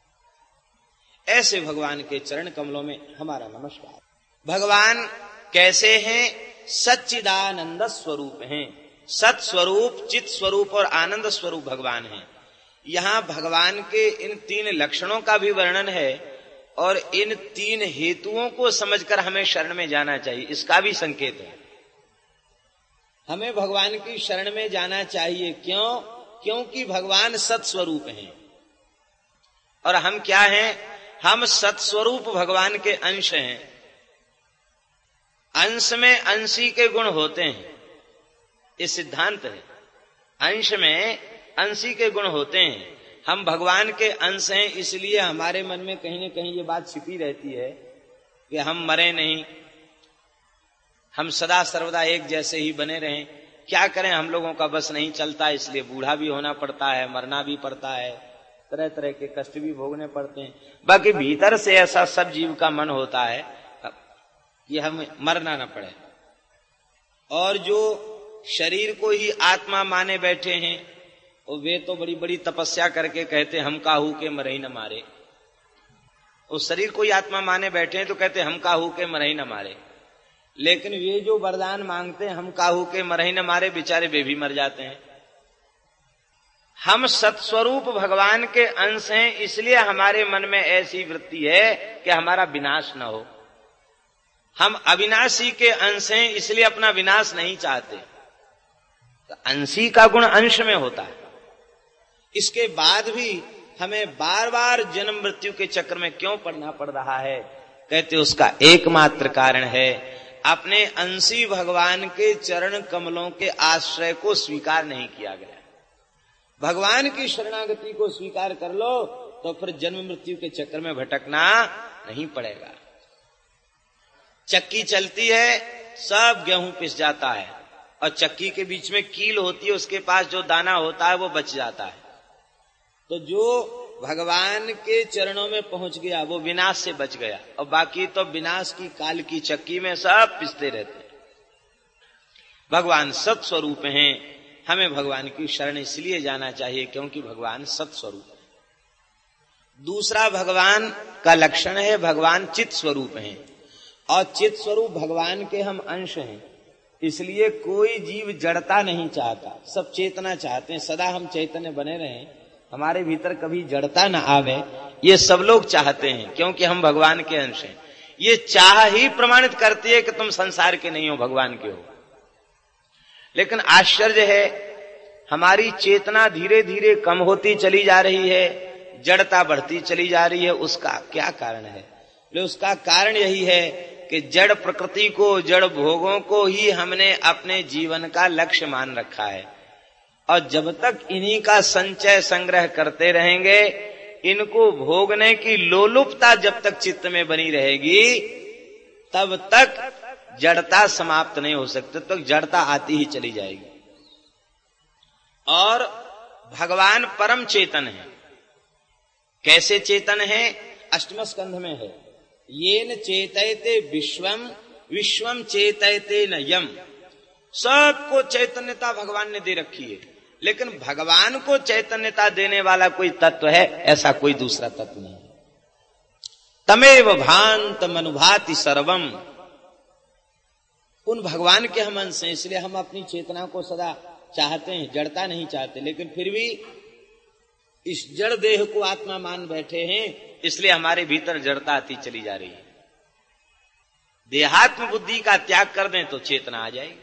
ऐसे भगवान के चरण कमलों में हमारा नमस्कार। भगवान कैसे हैं? सच्चिदानंद स्वरूप हैं। सत स्वरूप, चित स्वरूप और आनंद स्वरूप भगवान हैं। यहां भगवान के इन तीन लक्षणों का भी वर्णन है और इन तीन हेतुओं को समझकर हमें शरण में जाना चाहिए, इसका भी संकेत है। हमें भगवान की शरण में जाना चाहिए। क्यों? क्योंकि भगवान सत्स्वरूप हैं। और हम क्या हैं? हम सत्स्वरूप भगवान के अंश हैं। अंश में अंशी के गुण होते हैं, ये सिद्धांत है। अंश में अंशी के गुण होते हैं। हम भगवान के अंश हैं, इसलिए हमारे मन में कहीं न कहीं ये बात छिपी रहती है कि हम मरे नहीं, हम सदा सर्वदा एक जैसे ही बने रहें। क्या करें, हम लोगों का बस नहीं चलता, इसलिए बूढ़ा भी होना पड़ता है, मरना भी पड़ता है, तरह तरह के कष्ट भी भोगने पड़ते हैं। बाकी भीतर से ऐसा सब जीव का मन होता है कि हमें मरना न पड़े। और जो शरीर को ही आत्मा माने बैठे हैं और वे तो बड़ी बड़ी तपस्या करके कहते हम काहू के मरही न मारे। उस शरीर को ही आत्मा माने बैठे हैं तो कहते हम काहू के मरही न मारे। लेकिन वे जो वरदान मांगते हैं हम काहू के मरही न मारे, बेचारे वे भी मर जाते हैं। हम सत्स्वरूप भगवान के अंश हैं, इसलिए हमारे मन में ऐसी वृत्ति है कि हमारा विनाश न हो। हम अविनाशी के अंश हैं, इसलिए अपना विनाश नहीं चाहते। तो अंशी का गुण अंश में होता है। इसके बाद भी हमें बार बार जन्म मृत्यु के चक्र में क्यों पड़ना पड़ रहा है? कहते उसका एकमात्र कारण है अपने अंशी भगवान के चरण कमलों के आश्रय को स्वीकार नहीं किया गया। भगवान की शरणागति को स्वीकार कर लो तो फिर जन्म मृत्यु के चक्कर में भटकना नहीं पड़ेगा। चक्की चलती है, सब गेहूं पिस जाता है और चक्की के बीच में कील होती है, उसके पास जो दाना होता है वो बच जाता है। तो जो भगवान के चरणों में पहुंच गया वो विनाश से बच गया, और बाकी तो विनाश की काल की चक्की में सब पिसते रहते हैं। भगवान सत्स्वरूप हैं। हमें भगवान की शरण इसलिए जाना चाहिए क्योंकि भगवान सत्स्वरूप है। दूसरा भगवान का लक्षण है भगवान चित स्वरूप हैं। और चित स्वरूप भगवान के हम अंश हैं, इसलिए कोई जीव जड़ता नहीं चाहता, सब चेतना चाहते हैं। सदा हम चैतन्य बने रहें, हमारे भीतर कभी जड़ता न आवे, ये सब लोग चाहते हैं क्योंकि हम भगवान के अंश हैं। ये चाह ही प्रमाणित करती है कि तुम संसार के नहीं हो, भगवान के हो। लेकिन आश्चर्य है, हमारी चेतना धीरे धीरे कम होती चली जा रही है, जड़ता बढ़ती चली जा रही है, उसका क्या कारण है? ले उसका कारण यही है कि जड़ प्रकृति को, जड़ भोगों को ही हमने अपने जीवन का लक्ष्य मान रखा है। और जब तक इन्हीं का संचय संग्रह करते रहेंगे, इनको भोगने की लोलुपता जब तक चित्त में बनी रहेगी, तब तक जड़ता समाप्त नहीं हो सकती, तब तक जड़ता आती ही चली जाएगी। और भगवान परम चेतन है। कैसे चेतन है? अष्टम स्कंध में है, येन चेतयते विश्वम विश्वम चेतयते न यम। सबको चैतन्यता भगवान ने दे रखी है, लेकिन भगवान को चैतन्यता देने वाला कोई तत्व है, ऐसा कोई दूसरा तत्व नहीं। तमेव भांत मनुभाति सर्वम। उन भगवान के हम अंश हैं, इसलिए हम अपनी चेतना को सदा चाहते हैं, जड़ता नहीं चाहते, लेकिन फिर भी इस जड़ देह को आत्मा मान बैठे हैं, इसलिए हमारे भीतर जड़ता आती चली जा रही है। देहात्म बुद्धि का त्याग कर दें तो चेतना आ जाएगी।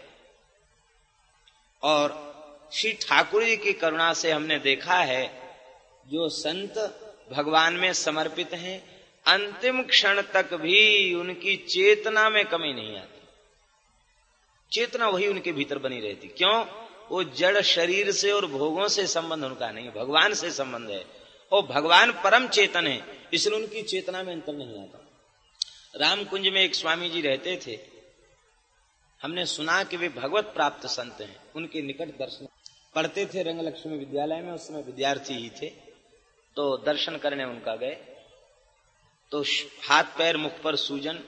और श्री ठाकुर जी की करुणा से हमने देखा है, जो संत भगवान में समर्पित हैं, अंतिम क्षण तक भी उनकी चेतना में कमी नहीं आती। चेतना वही उनके भीतर बनी रहती। क्यों? वो जड़ शरीर से और भोगों से संबंध उनका नहीं, भगवान से संबंध है। और भगवान परम चेतन है, इसलिए उनकी चेतना में अंतर नहीं आता। रामकुंज में एक स्वामी जी रहते थे, हमने सुना कि वे भगवत प्राप्त संत हैं। उनके निकट दर्शन पढ़ते थे रंगलक्ष्मी विद्यालय में, उस समय विद्यार्थी ही थे। तो दर्शन करने उनका गए, तो हाथ पैर मुख पर सूजन,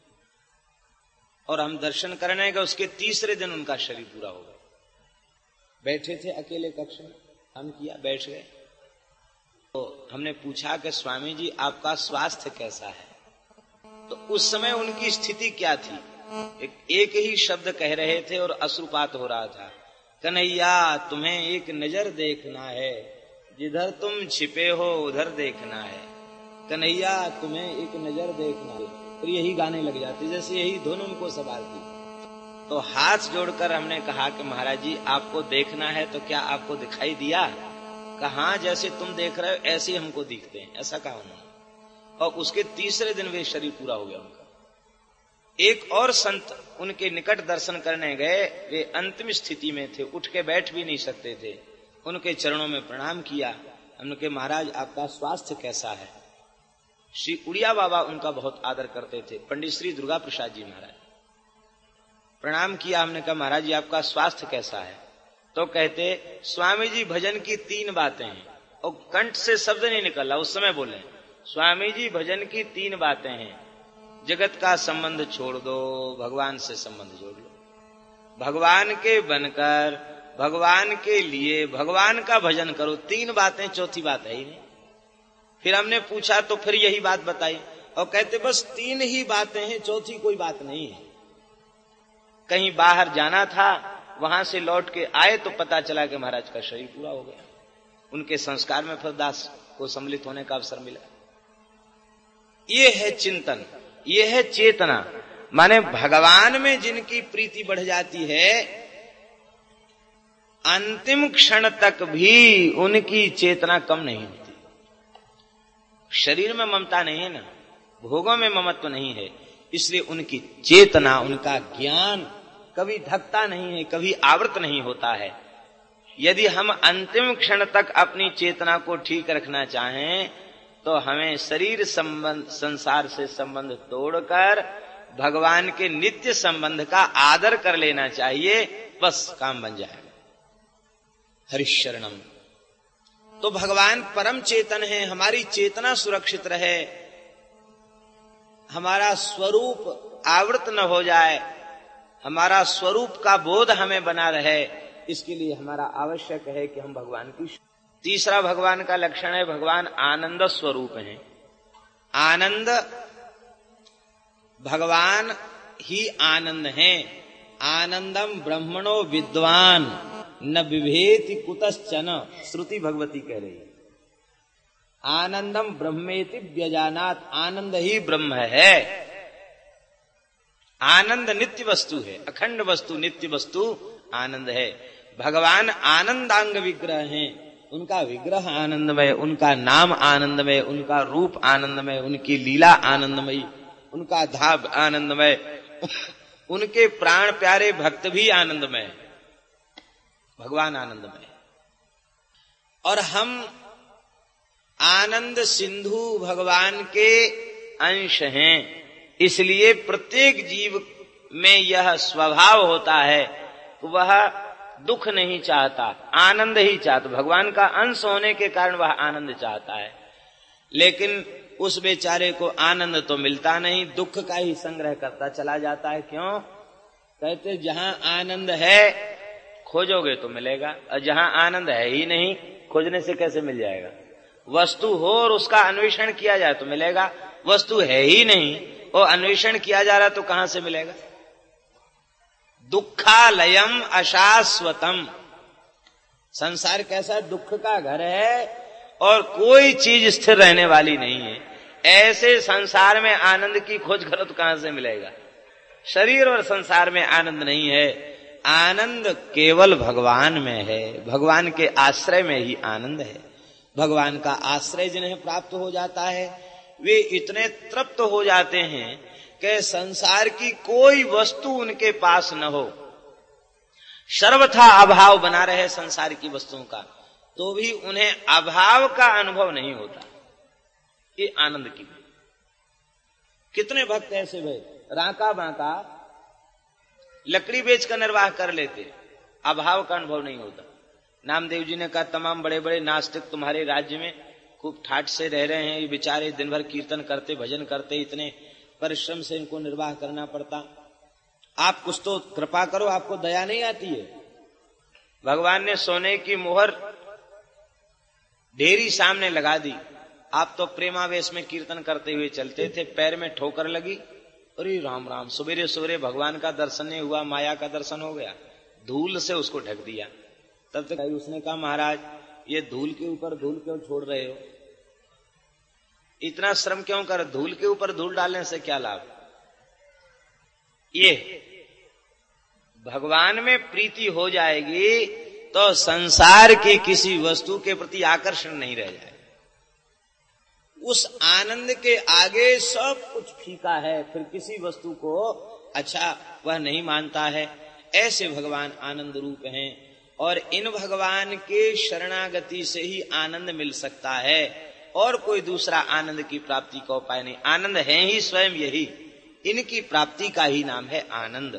और हम दर्शन करने गए। उसके तीसरे दिन उनका शरीर पूरा हो गया। बैठे थे अकेले कक्ष में, हम किया बैठ गए। तो हमने पूछा कि स्वामी जी आपका स्वास्थ्य कैसा है? तो उस समय उनकी स्थिति क्या थी? एक, एक ही शब्द कह रहे थे और अश्रुपात हो रहा था। कन्हैया तुम्हें एक नजर देखना है, जिधर तुम छिपे हो उधर देखना है। कन्हैया तुम्हें एक नजर देखना है। फिर यही गाने लग जाते, जैसे यही धुन उनको सवारती। तो हाथ जोड़कर हमने कहा कि महाराज जी आपको देखना है तो क्या आपको दिखाई दिया? कहा जैसे तुम देख रहे हो ऐसे ही हमको दिखते हैं, ऐसा कहा उन्होंने। और उसके तीसरे दिन वे शरीर पूरा हो गया उनका। एक और संत उनके निकट दर्शन करने गए, वे अंतिम स्थिति में थे, उठ के बैठ भी नहीं सकते थे। उनके चरणों में प्रणाम किया। हमने कहा महाराज आपका स्वास्थ्य कैसा है? श्री उड़िया बाबा उनका बहुत आदर करते थे, पंडित श्री दुर्गा प्रसाद जी महाराज। प्रणाम किया। हमने कहा महाराज जी आपका स्वास्थ्य कैसा है? तो कहते स्वामी जी भजन की तीन बातें हैं। और कंठ से शब्द नहीं निकला, उस समय बोले स्वामी जी भजन की तीन बातें हैं। जगत का संबंध छोड़ दो, भगवान से संबंध जोड़ लो। भगवान के बनकर, भगवान के लिए, भगवान का भजन करो। तीन बातें, चौथी बात है ही नहीं। फिर हमने पूछा तो फिर यही बात बताई, और कहते बस तीन ही बातें हैं, चौथी कोई बात नहीं है। कहीं बाहर जाना था, वहां से लौट के आए तो पता चला कि महाराज का शरीर पूरा हो गया। उनके संस्कार में फिर दास को सम्मिलित होने का अवसर मिला। ये है चिंतन, ये है चेतना। माने भगवान में जिनकी प्रीति बढ़ जाती है, अंतिम क्षण तक भी उनकी चेतना कम नहीं होती। शरीर में ममता नहीं है ना, भोगों में ममत्व नहीं है, इसलिए उनकी चेतना, उनका ज्ञान कभी ढकता नहीं है, कभी आवृत नहीं होता है। यदि हम अंतिम क्षण तक अपनी चेतना को ठीक रखना चाहें तो हमें शरीर संबंध, संसार से संबंध तोड़कर भगवान के नित्य संबंध का आदर कर लेना चाहिए, बस काम बन जाएगा। हरिशरणम। तो भगवान परम चेतन है, हमारी चेतना सुरक्षित रहे, हमारा स्वरूप आवृत न हो जाए, हमारा स्वरूप का बोध हमें बना रहे, इसके लिए हमारा आवश्यक है कि हम भगवान की। तीसरा भगवान का लक्षण है, भगवान आनंद स्वरूप हैं। आनंद, भगवान ही आनंद हैं। आनंदम ब्रह्मणो विद्वान न विभेति कुतश्चन, श्रुति भगवती कह रही है। आनंदम ब्रह्मेति व्यजानात, आनंद ही ब्रह्म है। आनंद नित्य वस्तु है, अखंड वस्तु, नित्य वस्तु आनंद है। भगवान आनंदांग विग्रह हैं, उनका विग्रह आनंदमय, उनका नाम आनंदमय, उनका रूप आनंदमय, उनकी लीला आनंदमयी, उनका धाम आनंदमय, उनके प्राण प्यारे भक्त भी आनंदमय, भगवान आनंदमय। और हम आनंद सिंधु भगवान के अंश हैं, इसलिए प्रत्येक जीव में यह स्वभाव होता है कि वह दुख नहीं चाहता, आनंद ही चाहता। भगवान का अंश होने के कारण वह आनंद चाहता है, लेकिन उस बेचारे को आनंद तो मिलता नहीं, दुख का ही संग्रह करता चला जाता है। क्यों? कहते जहां आनंद है खोजोगे तो मिलेगा, और जहां आनंद है ही नहीं खोजने से कैसे मिल जाएगा? वस्तु हो और उसका अन्वेषण किया जाए तो मिलेगा, वस्तु है ही नहीं और अन्वेषण किया जा रहा तो कहां से मिलेगा? दुखालयम अशाश्वतम, संसार कैसा दुख का घर है और कोई चीज स्थिर रहने वाली नहीं है। ऐसे संसार में आनंद की खोज करो तो कहां से मिलेगा? शरीर और संसार में आनंद नहीं है, आनंद केवल भगवान में है, भगवान के आश्रय में ही आनंद है। भगवान का आश्रय जिन्हें प्राप्त हो जाता है वे इतने तृप्त हो जाते हैं कि संसार की कोई वस्तु उनके पास न हो, सर्वथा अभाव बना रहे संसार की वस्तुओं का, तो भी उन्हें अभाव का अनुभव नहीं होता। ये आनंद की। कितने भक्त ऐसे भाई राका बांका लकड़ी बेचकर निर्वाह कर लेते, अभाव का अनुभव नहीं होता। नामदेव जी ने कहा तमाम बड़े बड़े नास्तिक तुम्हारे राज्य में खूब ठाठ से रह रहे हैं, ये बेचारे दिन भर कीर्तन करते भजन करते, इतने परिश्रम से इनको निर्वाह करना पड़ता, आप कुछ तो कृपा करो, आपको दया नहीं आती है? भगवान ने सोने की मोहर ढेरी सामने लगा दी, आप तो प्रेमावेश में कीर्तन करते हुए चलते थे, पैर में ठोकर लगी, अरे राम राम, सवेरे सवेरे भगवान का दर्शन नहीं हुआ, माया का दर्शन हो गया, धूल से उसको ढक दिया। तब तक उसने कहा महाराज ये धूल के ऊपर धूल क्यों छोड़ रहे हो, इतना श्रम क्यों कर, धूल के ऊपर धूल डालने से क्या लाभ? ये भगवान में प्रीति हो जाएगी तो संसार की किसी वस्तु के प्रति आकर्षण नहीं रह जाए। उस आनंद के आगे सब कुछ फीका है, फिर किसी वस्तु को अच्छा वह नहीं मानता है। ऐसे भगवान आनंद रूप हैं और इन भगवान के शरणागति से ही आनंद मिल सकता है, और कोई दूसरा आनंद की प्राप्ति का उपाय नहीं। आनंद है ही स्वयं यही, इनकी प्राप्ति का ही नाम है आनंद।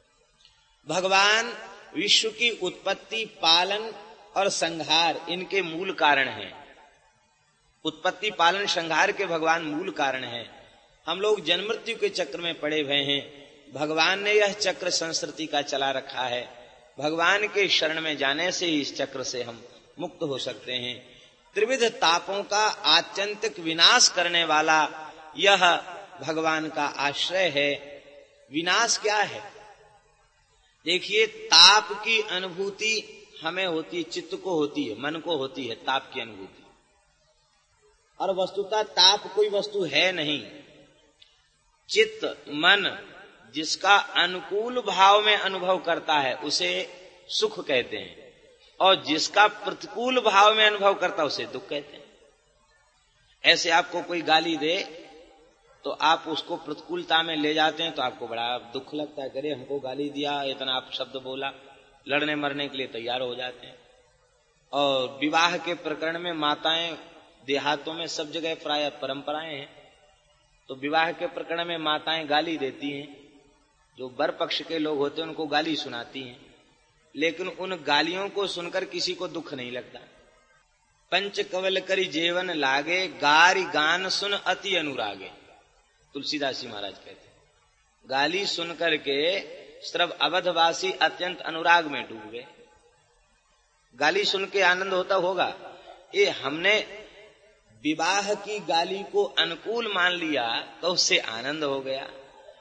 भगवान विश्व की उत्पत्ति, पालन और संहार इनके मूल कारण हैं। उत्पत्ति, पालन, संहार के भगवान मूल कारण हैं। हम लोग जन्म मृत्यु के चक्र में पड़े हुए हैं, भगवान ने यह चक्र संस्कृति का चला रखा है। भगवान के शरण में जाने से ही इस चक्र से हम मुक्त हो सकते हैं। त्रिविध तापों का आत्यंतिक विनाश करने वाला यह भगवान का आश्रय है। विनाश क्या है? देखिए, ताप की अनुभूति हमें होती है, चित्त को होती है, मन को होती है ताप की अनुभूति, और वस्तुतः ताप कोई वस्तु है नहीं। चित्त, मन जिसका अनुकूल भाव में अनुभव करता है उसे सुख कहते हैं, और जिसका प्रतिकूल भाव में अनुभव करता है उसे दुख कहते हैं। ऐसे आपको कोई गाली दे तो आप उसको प्रतिकूलता में ले जाते हैं तो आपको बड़ा दुख लगता है, करे हमको गाली दिया, इतना आप शब्द बोला, लड़ने मरने के लिए तैयार हो जाते हैं। और विवाह के प्रकरण में माताएं, देहातों में सब जगह प्राय परंपराएं हैं, तो विवाह के प्रकरण में माताएं गाली देती हैं, जो वर पक्ष के लोग होते हैं उनको गाली सुनाती हैं, लेकिन उन गालियों को सुनकर किसी को दुख नहीं लगता। पंच कवल करी जेवन लागे, गारी गान सुन अति अनुरागे, तुलसीदास जी महाराज कहते हैं। गाली सुन करके सर्व अवधवासी अत्यंत अनुराग में डूब गए। गाली सुन के आनंद होता होगा, ये हमने विवाह की गाली को अनुकूल मान लिया तो उससे आनंद हो गया,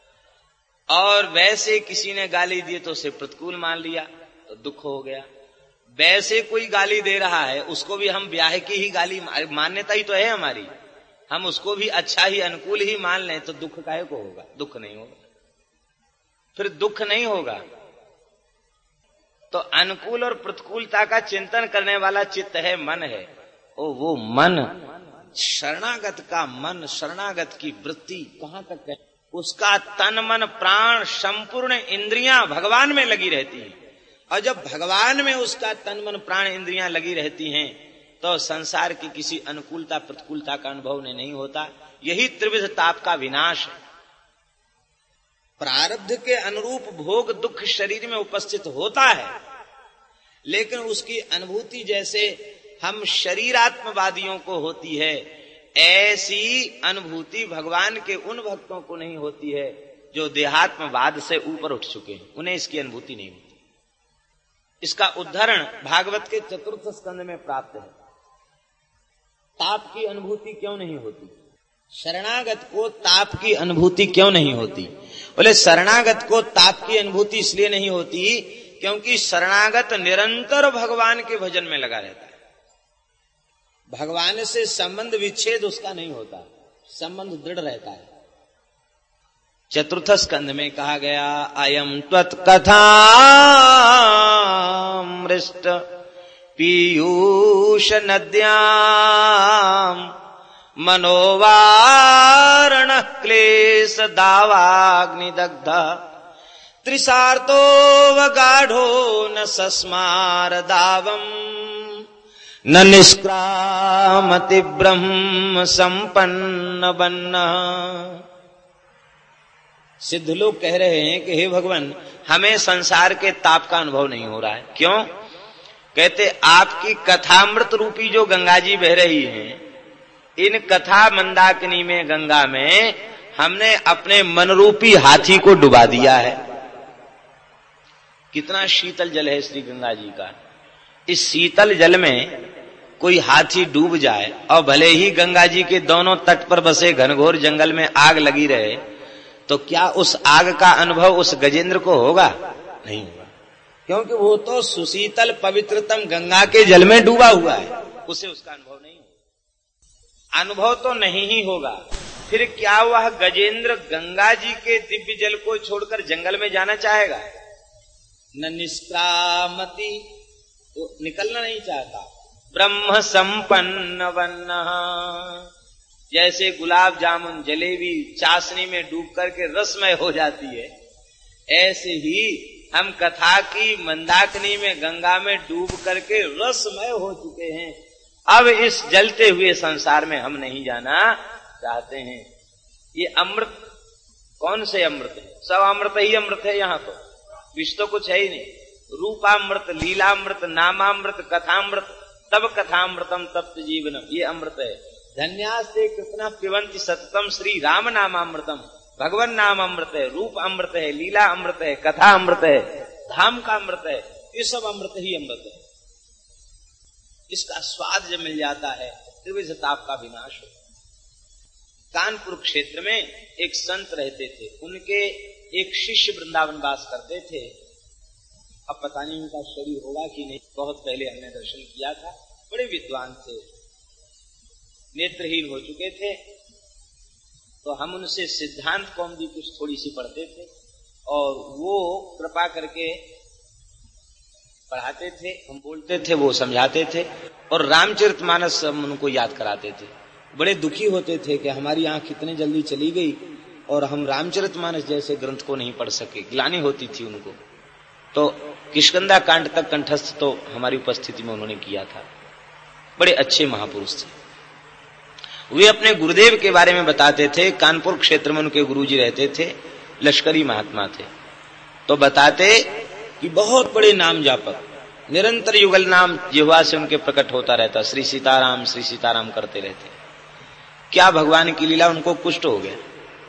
और वैसे किसी ने गाली दी तो उसे प्रतिकूल मान लिया तो दुख हो गया। वैसे कोई गाली दे रहा है उसको भी हम ब्याह की ही गाली, मान्यता ही तो है हमारी, हम उसको भी अच्छा ही अनुकूल ही मान लें तो दुख काहे को होगा? दुख नहीं होगा, फिर दुख नहीं होगा। तो अनुकूल और प्रतिकूलता का चिंतन करने वाला चित्त है, मन है। ओ वो मन, शरणागत का मन, शरणागत की वृत्ति कहां तक है? उसका तन मन प्राण संपूर्ण इंद्रियां भगवान में लगी रहती हैं। और जब भगवान में उसका तन मन प्राण इंद्रियां लगी रहती हैं तो संसार की किसी अनुकूलता प्रतिकूलता का अनुभव नहीं होता। यही त्रिविध ताप का विनाश है। प्रारब्ध के अनुरूप भोग दुख शरीर में उपस्थित होता है, लेकिन उसकी अनुभूति जैसे हम शरीरात्मवादियों को होती है, ऐसी अनुभूति भगवान के उन भक्तों को नहीं होती है जो देहात्मवाद से ऊपर उठ चुके हैं। उन्हें इसकी अनुभूति नहीं होती। इसका उदाहरण भागवत के चतुर्थ स्कंद में प्राप्त है। ताप की अनुभूति क्यों नहीं होती? शरणागत को ताप की अनुभूति क्यों नहीं होती? बोले शरणागत को ताप की अनुभूति इसलिए नहीं होती क्योंकि शरणागत निरंतर भगवान के भजन में लगा रहता है। भगवान से संबंध विच्छेद उसका नहीं होता, संबंध दृढ़ रहता है। चतुर्थ स्कंद में कहा गया, अयम त्वत्कथा मृष्ट पीयूष नद्याम मनोवारण क्लेश दावाग्निदग्ध त्रिसार्तो वगाढ़ो न सस्मार दावम न निष्क्रामति ब्रह्म संपन्न बन्ना। सिद्ध लोग कह रहे हैं कि हे भगवान, हमें संसार के ताप का अनुभव नहीं हो रहा है। क्यों? कहते आपकी कथामृत रूपी जो गंगा जी बह रही हैं, इन कथा मंदाकिनी में गंगा में हमने अपने मनरूपी हाथी को डुबा दिया है। कितना शीतल जल है श्री गंगा जी का। इस शीतल जल में कोई हाथी डूब जाए और भले ही गंगा जी के दोनों तट पर बसे घनघोर जंगल में आग लगी रहे, तो क्या उस आग का अनुभव उस गजेंद्र को होगा? नहीं होगा, क्योंकि वो तो सुशीतल पवित्रतम गंगा के जल में डूबा हुआ है, उसे उसका अनुभव नहीं होगा। अनुभव तो नहीं ही होगा। फिर क्या वह गजेंद्र गंगा जी के दिव्य जल को छोड़कर जंगल में जाना चाहेगा? न निष्क्रामति, वो निकलना नहीं चाहता। ब्रह्म संपन्न वन्ना, जैसे गुलाब जामुन जलेबी चाशनी में डूब करके रसमय हो जाती है, ऐसे ही हम कथा की मंदाकिनी में गंगा में डूब करके रसमय हो चुके हैं। अब इस जलते हुए संसार में हम नहीं जाना चाहते हैं। ये अमृत कौन से अमृत है? सब अमृत ही अमृत है। यहाँ तो विष तो कुछ है ही नहीं। रूपामृत, लीलामृत, नामामृत, कथामृत, तब कथामृतम तप्त जीवनम, ये अमृत है। धन्यास्ते कृतना पिबन्ति सततम श्री राम नामामृतम। भगवान नाम अमृत है, रूप अमृत है, लीला अमृत है, कथा अमृत है, धाम का अमृत है। ये सब अमृत ही अमृत है। इसका स्वाद जब मिल जाता है त्रिविध ताप का विनाश हो। कानपुर क्षेत्र में एक संत रहते थे, उनके एक शिष्य वृंदावन वास करते थे। अब पता नहीं उनका शरीर होगा कि नहीं, बहुत पहले हमने दर्शन किया था। बड़े विद्वान थे, नेत्रहीन हो चुके थे, तो हम उनसे सिद्धांत कौमुदी कुछ थोड़ी सी पढ़ते थे और वो कृपा करके पढ़ाते थे, हम बोलते थे, वो समझाते थे और रामचरितमानस हम उनको याद कराते थे। बड़े दुखी होते थे कि हमारी आंख कितने जल्दी चली गई और हम रामचरितमानस जैसे ग्रंथ को नहीं पढ़ सके। ग्लानि होती थी उनको। तो किष्किंधा कांड तक कंठस्थ तो हमारी उपस्थिति में उन्होंने किया था। बड़े अच्छे महापुरुष थे। वे अपने गुरुदेव के बारे में बताते थे। कानपुर क्षेत्र में उनके गुरुजी रहते थे, लश्करी महात्मा थे। तो बताते कि बहुत बड़े नाम जापक, निरंतर युगल नाम जिह्वा से उनके प्रकट होता रहता। श्री सीताराम श्री सीताराम करते रहते। क्या भगवान की लीला, उनको कुष्ठ हो गया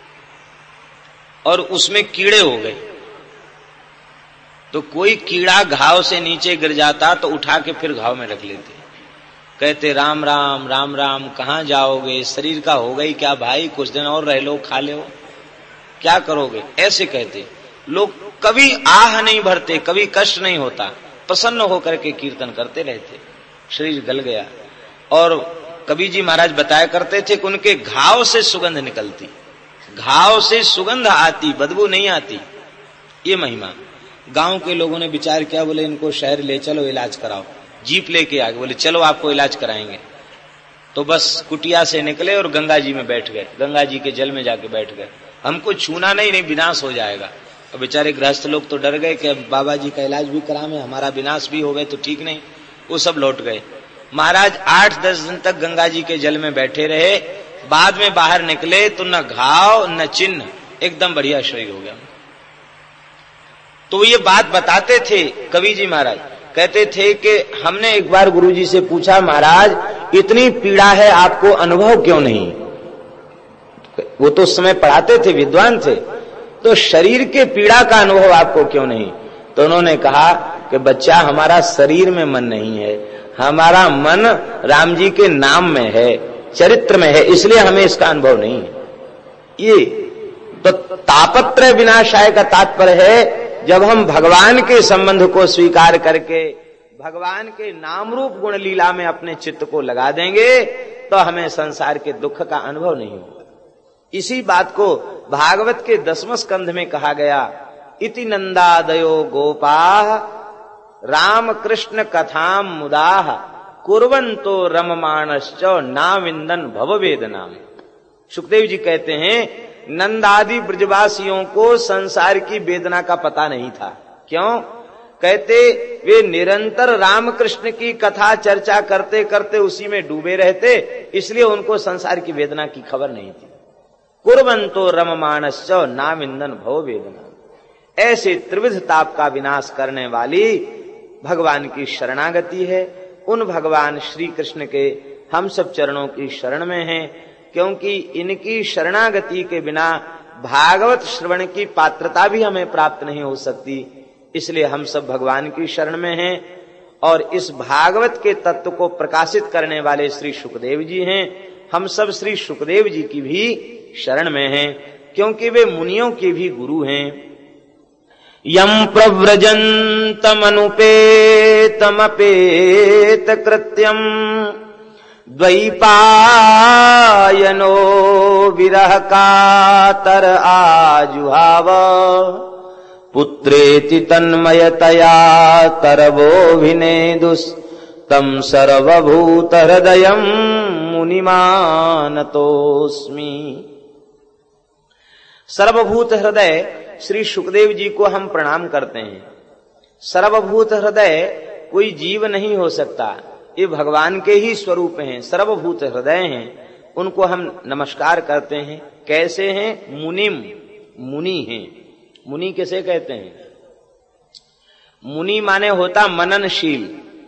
और उसमें कीड़े हो गए। तो कोई कीड़ा घाव से नीचे गिर जाता तो उठा के फिर घाव में रख लेते। कहते राम राम राम राम, कहां जाओगे, शरीर का हो गई क्या भाई, कुछ दिन और रह लो, खा लो, क्या करोगे, ऐसे कहते। लोग कभी आह नहीं भरते, कभी कष्ट नहीं होता, प्रसन्न होकर के कीर्तन करते रहते। शरीर गल गया। और कबीर जी महाराज बताया करते थे कि उनके घाव से सुगंध निकलती, घाव से सुगंध आती, बदबू नहीं आती। ये महिमा। गांव के लोगों ने विचार किया, बोले इनको शहर ले चलो इलाज कराओ। जीप लेके आ गए, बोले चलो आपको इलाज कराएंगे। तो बस कुटिया से निकले और गंगा जी में बैठ गए, गंगा जी के जल में जाके बैठ गए। हमको छूना नहीं, नहीं विनाश हो जाएगा। अब बेचारे गृहस्थ लोग तो डर गए कि अब बाबा जी का इलाज भी करावे, हमारा विनाश भी हो गए तो ठीक नहीं। वो सब लौट गए। महाराज आठ दस दिन तक गंगा जी के जल में बैठे रहे। बाद में बाहर निकले तो न घाव न चिन्ह, एकदम बढ़िया शरीर हो गया। तो ये बात बताते थे कवि जी महाराज, कहते थे कि हमने एक बार गुरुजी से पूछा, महाराज इतनी पीड़ा है आपको अनुभव क्यों नहीं? वो तो उस समय पढ़ाते थे, विद्वान थे, तो शरीर के पीड़ा का अनुभव आपको क्यों नहीं? तो उन्होंने कहा कि बच्चा हमारा शरीर में मन नहीं है, हमारा मन राम जी के नाम में है, चरित्र में है, इसलिए हमें इसका अनुभव नहीं है। ये तो तापत्रय विनाशाय का तात्पर्य है, जब हम भगवान के संबंध को स्वीकार करके भगवान के नाम रूप गुण लीला में अपने चित्त को लगा देंगे तो हमें संसार के दुख का अनुभव नहीं होगा। इसी बात को भागवत के दसवें स्कंध में कहा गया, इति नंदादयो गोपाः राम कृष्ण कथाम मुदाः कुर्वन्तो रममाणश्च नाविन्दन् भववेदनाम्। सुखदेव जी कहते हैं नंदादि ब्रजवासियों को संसार की वेदना का पता नहीं था। क्यों? कहते वे निरंतर रामकृष्ण की कथा चर्चा करते करते उसी में डूबे रहते, इसलिए उनको संसार की वेदना की खबर नहीं थी। कुर्वन्तो रममाणश्च नाविन्दन् भववेदनाम्। ऐसे त्रिविध ताप का विनाश करने वाली भगवान की शरणागति है। उन भगवान श्री कृष्ण के हम सब चरणों की शरण में हैं, क्योंकि इनकी शरणागति के बिना भागवत श्रवण की पात्रता भी हमें प्राप्त नहीं हो सकती। इसलिए हम सब भगवान की शरण में हैं और इस भागवत के तत्व को प्रकाशित करने वाले श्री सुखदेव जी हैं। हम सब श्री सुखदेव जी की भी शरण में हैं, क्योंकि वे मुनियों के भी गुरु हैं। यम प्रव्रजन्तमनुपेतमपेत कृत्यम द्वैपायनो विरह कातर आजुहाव पुत्रेति तन्मयतया तरवोभिनेदुस्तम सर्वभूत हृदयम् मुनिमानतोस्मि। सर्वभूत हृदय श्री सुखदेव जी को हम प्रणाम करते हैं। सर्वभूत हृदय कोई जीव नहीं हो सकता, ये भगवान के ही स्वरूप हैं, सर्वभूत हृदय हैं। उनको हम नमस्कार करते हैं। कैसे हैं? मुनिम, मुनि हैं। मुनि किसे कहते हैं? मुनि माने होता मननशील,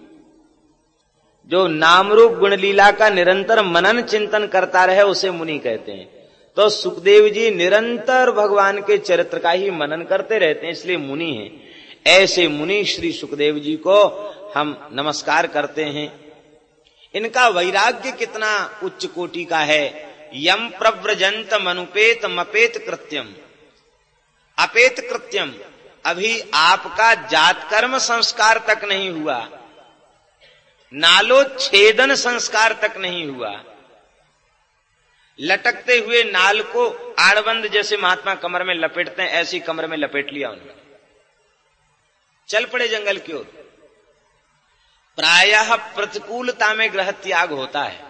जो नाम रूप गुण लीला का निरंतर मनन चिंतन करता रहे उसे मुनि कहते हैं। तो सुखदेव जी निरंतर भगवान के चरित्र का ही मनन करते रहते हैं, इसलिए मुनि हैं। ऐसे मुनि श्री सुखदेव जी को हम नमस्कार करते हैं। इनका वैराग्य कितना उच्च कोटि का है। यम प्रव्रजंत मनुपेत मपेत कृत्यम। अपेत कृत्यम, अभी आपका जात कर्म संस्कार तक नहीं हुआ, नालो छेदन संस्कार तक नहीं हुआ। लटकते हुए नाल को आड़बंद जैसे महात्मा कमर में लपेटते हैं, ऐसी कमर में लपेट लिया उन्होंने, चल पड़े जंगल की ओर। प्रायः प्रतिकूलता में ग्रह त्याग होता है।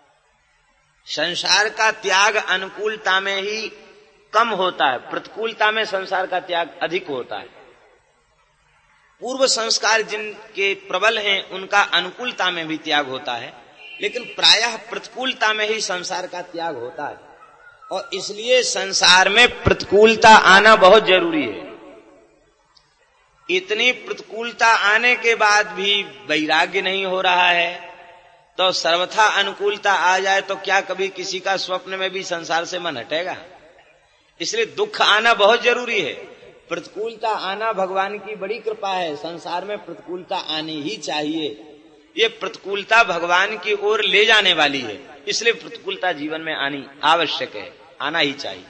संसार का त्याग अनुकूलता में ही कम होता है, प्रतिकूलता में संसार का त्याग अधिक होता है। पूर्व संस्कार जिनके प्रबल हैं उनका अनुकूलता में भी त्याग होता है, लेकिन प्रायः प्रतिकूलता में ही संसार का त्याग होता है। और इसलिए संसार में प्रतिकूलता आना बहुत जरूरी है। इतनी प्रतिकूलता आने के बाद भी वैराग्य नहीं हो रहा है, तो सर्वथा अनुकूलता आ जाए तो क्या कभी किसी का स्वप्न में भी संसार से मन हटेगा? इसलिए दुख आना बहुत जरूरी है। प्रतिकूलता आना भगवान की बड़ी कृपा है। संसार में प्रतिकूलता आनी ही चाहिए। ये प्रतिकूलता भगवान की ओर ले जाने वाली है, इसलिए प्रतिकूलता जीवन में आनी आवश्यक है, आना ही चाहिए।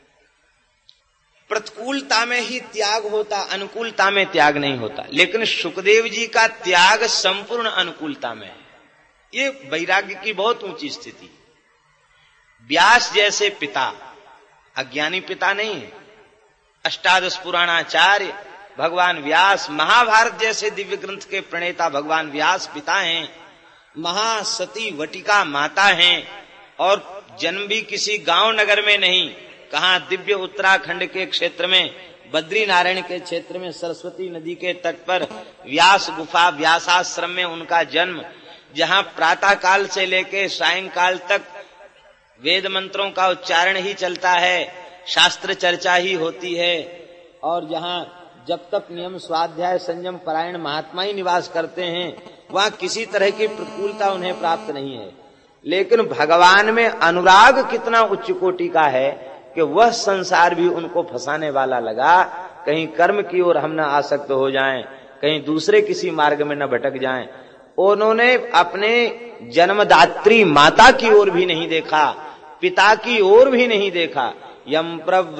प्रतिकूलता में ही त्याग होता, अनुकूलता में त्याग नहीं होता। लेकिन सुखदेव जी का त्याग संपूर्ण अनुकूलता में है। ये वैराग्य की बहुत ऊंची स्थिति। व्यास जैसे पिता, अज्ञानी पिता नहीं है, अष्टादश पुराणाचार्य भगवान व्यास, महाभारत जैसे दिव्य ग्रंथ के प्रणेता भगवान व्यास पिता हैं, महासती वटिका माता हैं, और जन्म भी किसी गांव नगर में नहीं, कहां दिव्य उत्तराखंड के क्षेत्र में, बद्री नारायण के क्षेत्र में, सरस्वती नदी के तट पर व्यास गुफा व्यासाश्रम में उनका जन्म, जहां प्रातः काल से लेकर सायंकाल तक वेद मंत्रों का उच्चारण ही चलता है, शास्त्र चर्चा ही होती है, और जहां जब तक नियम स्वाध्याय संयम परायण महात्मा ही निवास करते हैं, वहां किसी तरह की प्रतिकूलता उन्हें प्राप्त नहीं है। लेकिन भगवान में अनुराग कितना उच्च कोटि का है कि वह संसार भी उनको फंसाने वाला लगा, कहीं कर्म की ओर हम न आसक्त हो जाएं, कहीं दूसरे किसी मार्ग में न भटक जाएं। उन्होंने अपने जन्मदात्री माता की ओर भी नहीं देखा, पिता की ओर भी नहीं देखा। यम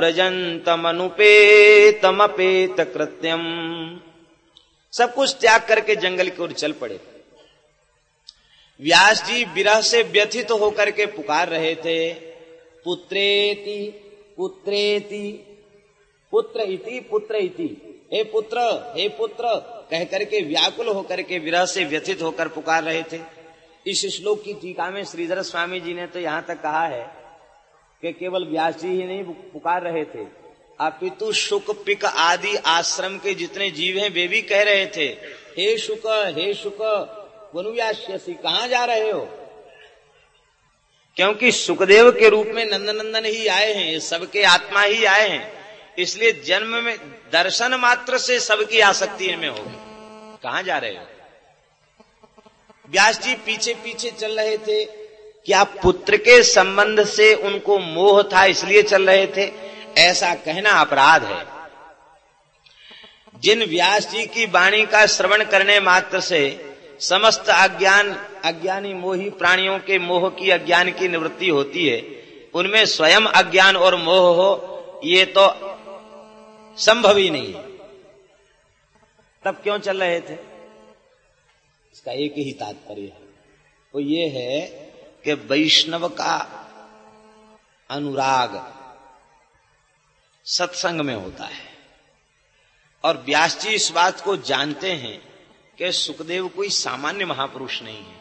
प्रव्रजन्तमनुपेतमपेत कृत्यम, सब कुछ त्याग करके जंगल की ओर चल पड़े। व्यास जी विरह से व्यथित तो होकर के पुकार रहे थे, पुत्रेति पुत्रेति, पुत्र इति पुत्र इति, हे पुत्र हे पुत्र कह करके व्याकुल होकर के विरह से व्यथित होकर पुकार रहे थे। इस श्लोक की टीका में श्रीधर स्वामी जी ने तो यहां तक कहा है कि केवल व्यास जी ही नहीं पुकार रहे थे, अपितु शुक पिक आदि आश्रम के जितने जीव हैं वे भी कह रहे थे, हे शुक हे शुक वनुव्यास्यसि, कहां जा रहे हो? क्योंकि सुखदेव के रूप में नंदनंदन ही आए हैं, सबके आत्मा ही आए हैं, इसलिए जन्म में दर्शन मात्र से सबकी आसक्ति इनमें होगी। कहां जा रहे हो? व्यास जी पीछे पीछे चल रहे थे। क्या पुत्र के संबंध से उनको मोह था इसलिए चल रहे थे? ऐसा कहना अपराध है। जिन व्यास जी की वाणी का श्रवण करने मात्र से समस्त अज्ञान अज्ञानी मोही प्राणियों के मोह की अज्ञान की निवृत्ति होती है, उनमें स्वयं अज्ञान और मोह हो ये तो संभव ही नहीं है। तब क्यों चल रहे थे? इसका एक ही तात्पर्य है, वो ये है कि वैष्णव का अनुराग सत्संग में होता है, और व्यास जी इस बात को जानते हैं कि सुखदेव कोई सामान्य महापुरुष नहीं है,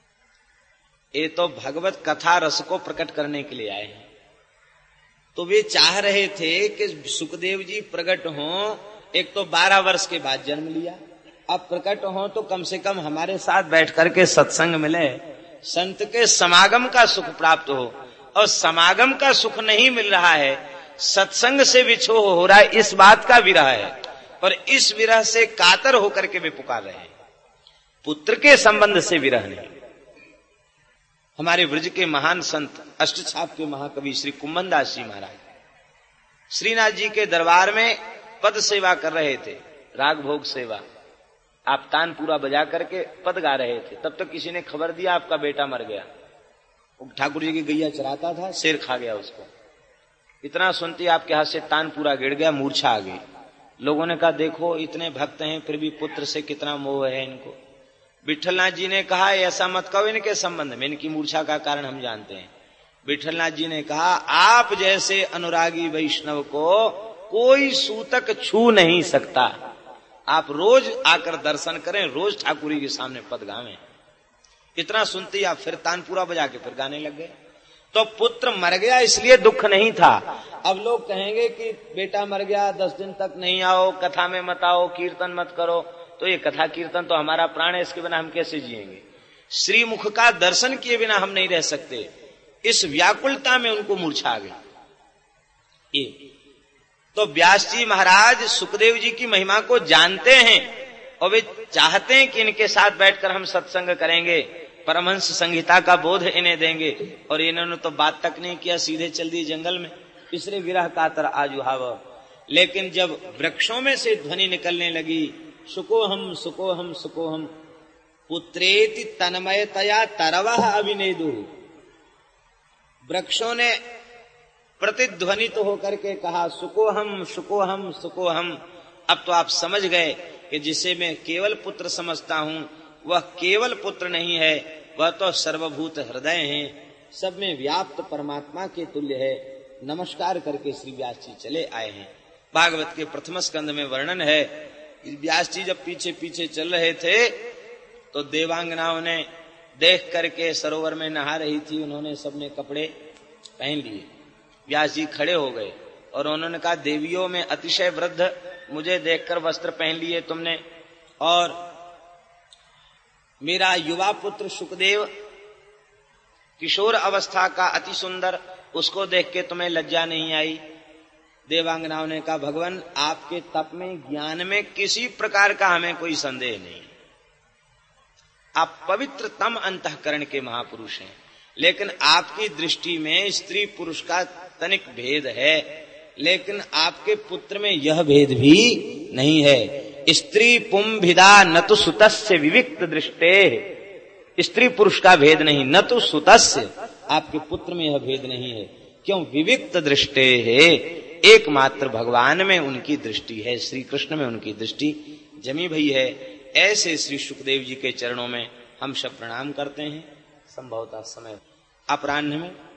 ये तो भगवत कथा रस को प्रकट करने के लिए आए हैं। तो वे चाह रहे थे कि सुखदेव जी प्रकट हों। एक तो बारह वर्ष के बाद जन्म लिया, अब प्रकट हों तो कम से कम हमारे साथ बैठ करके सत्संग मिले, संत के समागम का सुख प्राप्त हो। और समागम का सुख नहीं मिल रहा है, सत्संग से विछोह हो रहा है, इस बात का विरह है, और इस विरह से कातर होकर के वे पुकार रहे हैं। पुत्र के संबंध से विरह नहीं। हमारे ब्रज के महान संत अष्टछाप के महाकवि श्री कुंभनदास जी महाराज श्रीनाथ जी के दरबार में पद सेवा कर रहे थे, राग भोग सेवा। आप तान पूरा बजा करके पद गा रहे थे, तब तक किसी ने खबर दिया आपका बेटा मर गया। ठाकुर जी की गैया चराता था, शेर खा गया उसको। इतना सुनती आपके हाथ से तान पूरा गिर गया, मूर्छा आ गई। लोगों ने कहा देखो इतने भक्त हैं फिर भी पुत्र से कितना मोह है इनको। विठलनाथ जी ने कहा ऐसा मत कहो इनके संबंध में, इनकी मूर्छा का कारण हम जानते हैं। विठलनाथ जी ने कहा आप जैसे अनुरागी वैष्णव को कोई सूतक छू नहीं सकता, आप रोज आकर दर्शन करें, रोज ठाकुरी के सामने पद गावें। इतना सुनते आप फिर तानपुरा बजा के फिर गाने लग गए। तो पुत्र मर गया इसलिए दुख नहीं था। अब लोग कहेंगे कि बेटा मर गया दस दिन तक नहीं आओ, कथा में मत आओ, कीर्तन मत करो, तो ये कथा कीर्तन तो हमारा प्राण है, इसके बिना हम कैसे जिएंगे? श्रीमुख का दर्शन किए बिना हम नहीं रह सकते। इस व्याकुलता में उनको मूर्छा आ गई। ये तो व्यास जी महाराज सुखदेव जी की महिमा को जानते हैं और वे चाहते हैं कि इनके साथ बैठकर हम सत्संग करेंगे, परमहंस संहिता का बोध इन्हें देंगे, और इन्होंने तो बात तक नहीं किया, सीधे चल दिए जंगल में। इसलिए विरह कातर आजुहाव। लेकिन जब वृक्षों में से ध्वनि निकलने लगी, सुको हम सुको हम सुको हम पुत्रेति तन्मयतया तरवः अभिनेदु, वृक्षों ने प्रतिध्वनित तो होकर के कहा सुको हम सुको हम सुको हम। अब तो आप समझ गए कि जिसे मैं केवल पुत्र समझता हूं वह केवल पुत्र नहीं है, वह तो सर्वभूत हृदय है, सब में व्याप्त परमात्मा के तुल्य है। नमस्कार करके श्री व्यास जी चले आए हैं। भागवत के प्रथम स्कंद में वर्णन है। व्यास जी जब पीछे पीछे चल रहे थे तो देवांगनाओं ने देख करके सरोवर में नहा रही थी, उन्होंने सबने कपड़े पहन लिए। व्यास जी खड़े हो गए और उन्होंने कहा, देवियों में अतिशय वृद्ध मुझे देखकर वस्त्र पहन लिए तुमने, और मेरा युवा पुत्र सुखदेव किशोर अवस्था का अति सुंदर, उसको देख के तुम्हें लज्जा नहीं आई। देवांगनाओं ने कहा, भगवान आपके तप में ज्ञान में किसी प्रकार का हमें कोई संदेह नहीं, आप पवित्रतम अंतःकरण के महापुरुष हैं, लेकिन आपकी दृष्टि में स्त्री पुरुष का तनिक भेद है, लेकिन आपके पुत्र में यह भेद भी नहीं है। स्त्री पुंभिदा न तो सुतस्य विविक्त दृष्टे, स्त्री पुरुष का भेद नहीं, न तो सुतस्य, आपके पुत्र में यह भेद नहीं है। क्यों? विविक्त दृष्टे है, एकमात्र भगवान में उनकी दृष्टि है, श्री कृष्ण में उनकी दृष्टि जमी भई है। ऐसे श्री सुखदेव जी के चरणों में हम सब प्रणाम करते हैं। संभवतः समय अपराह्न में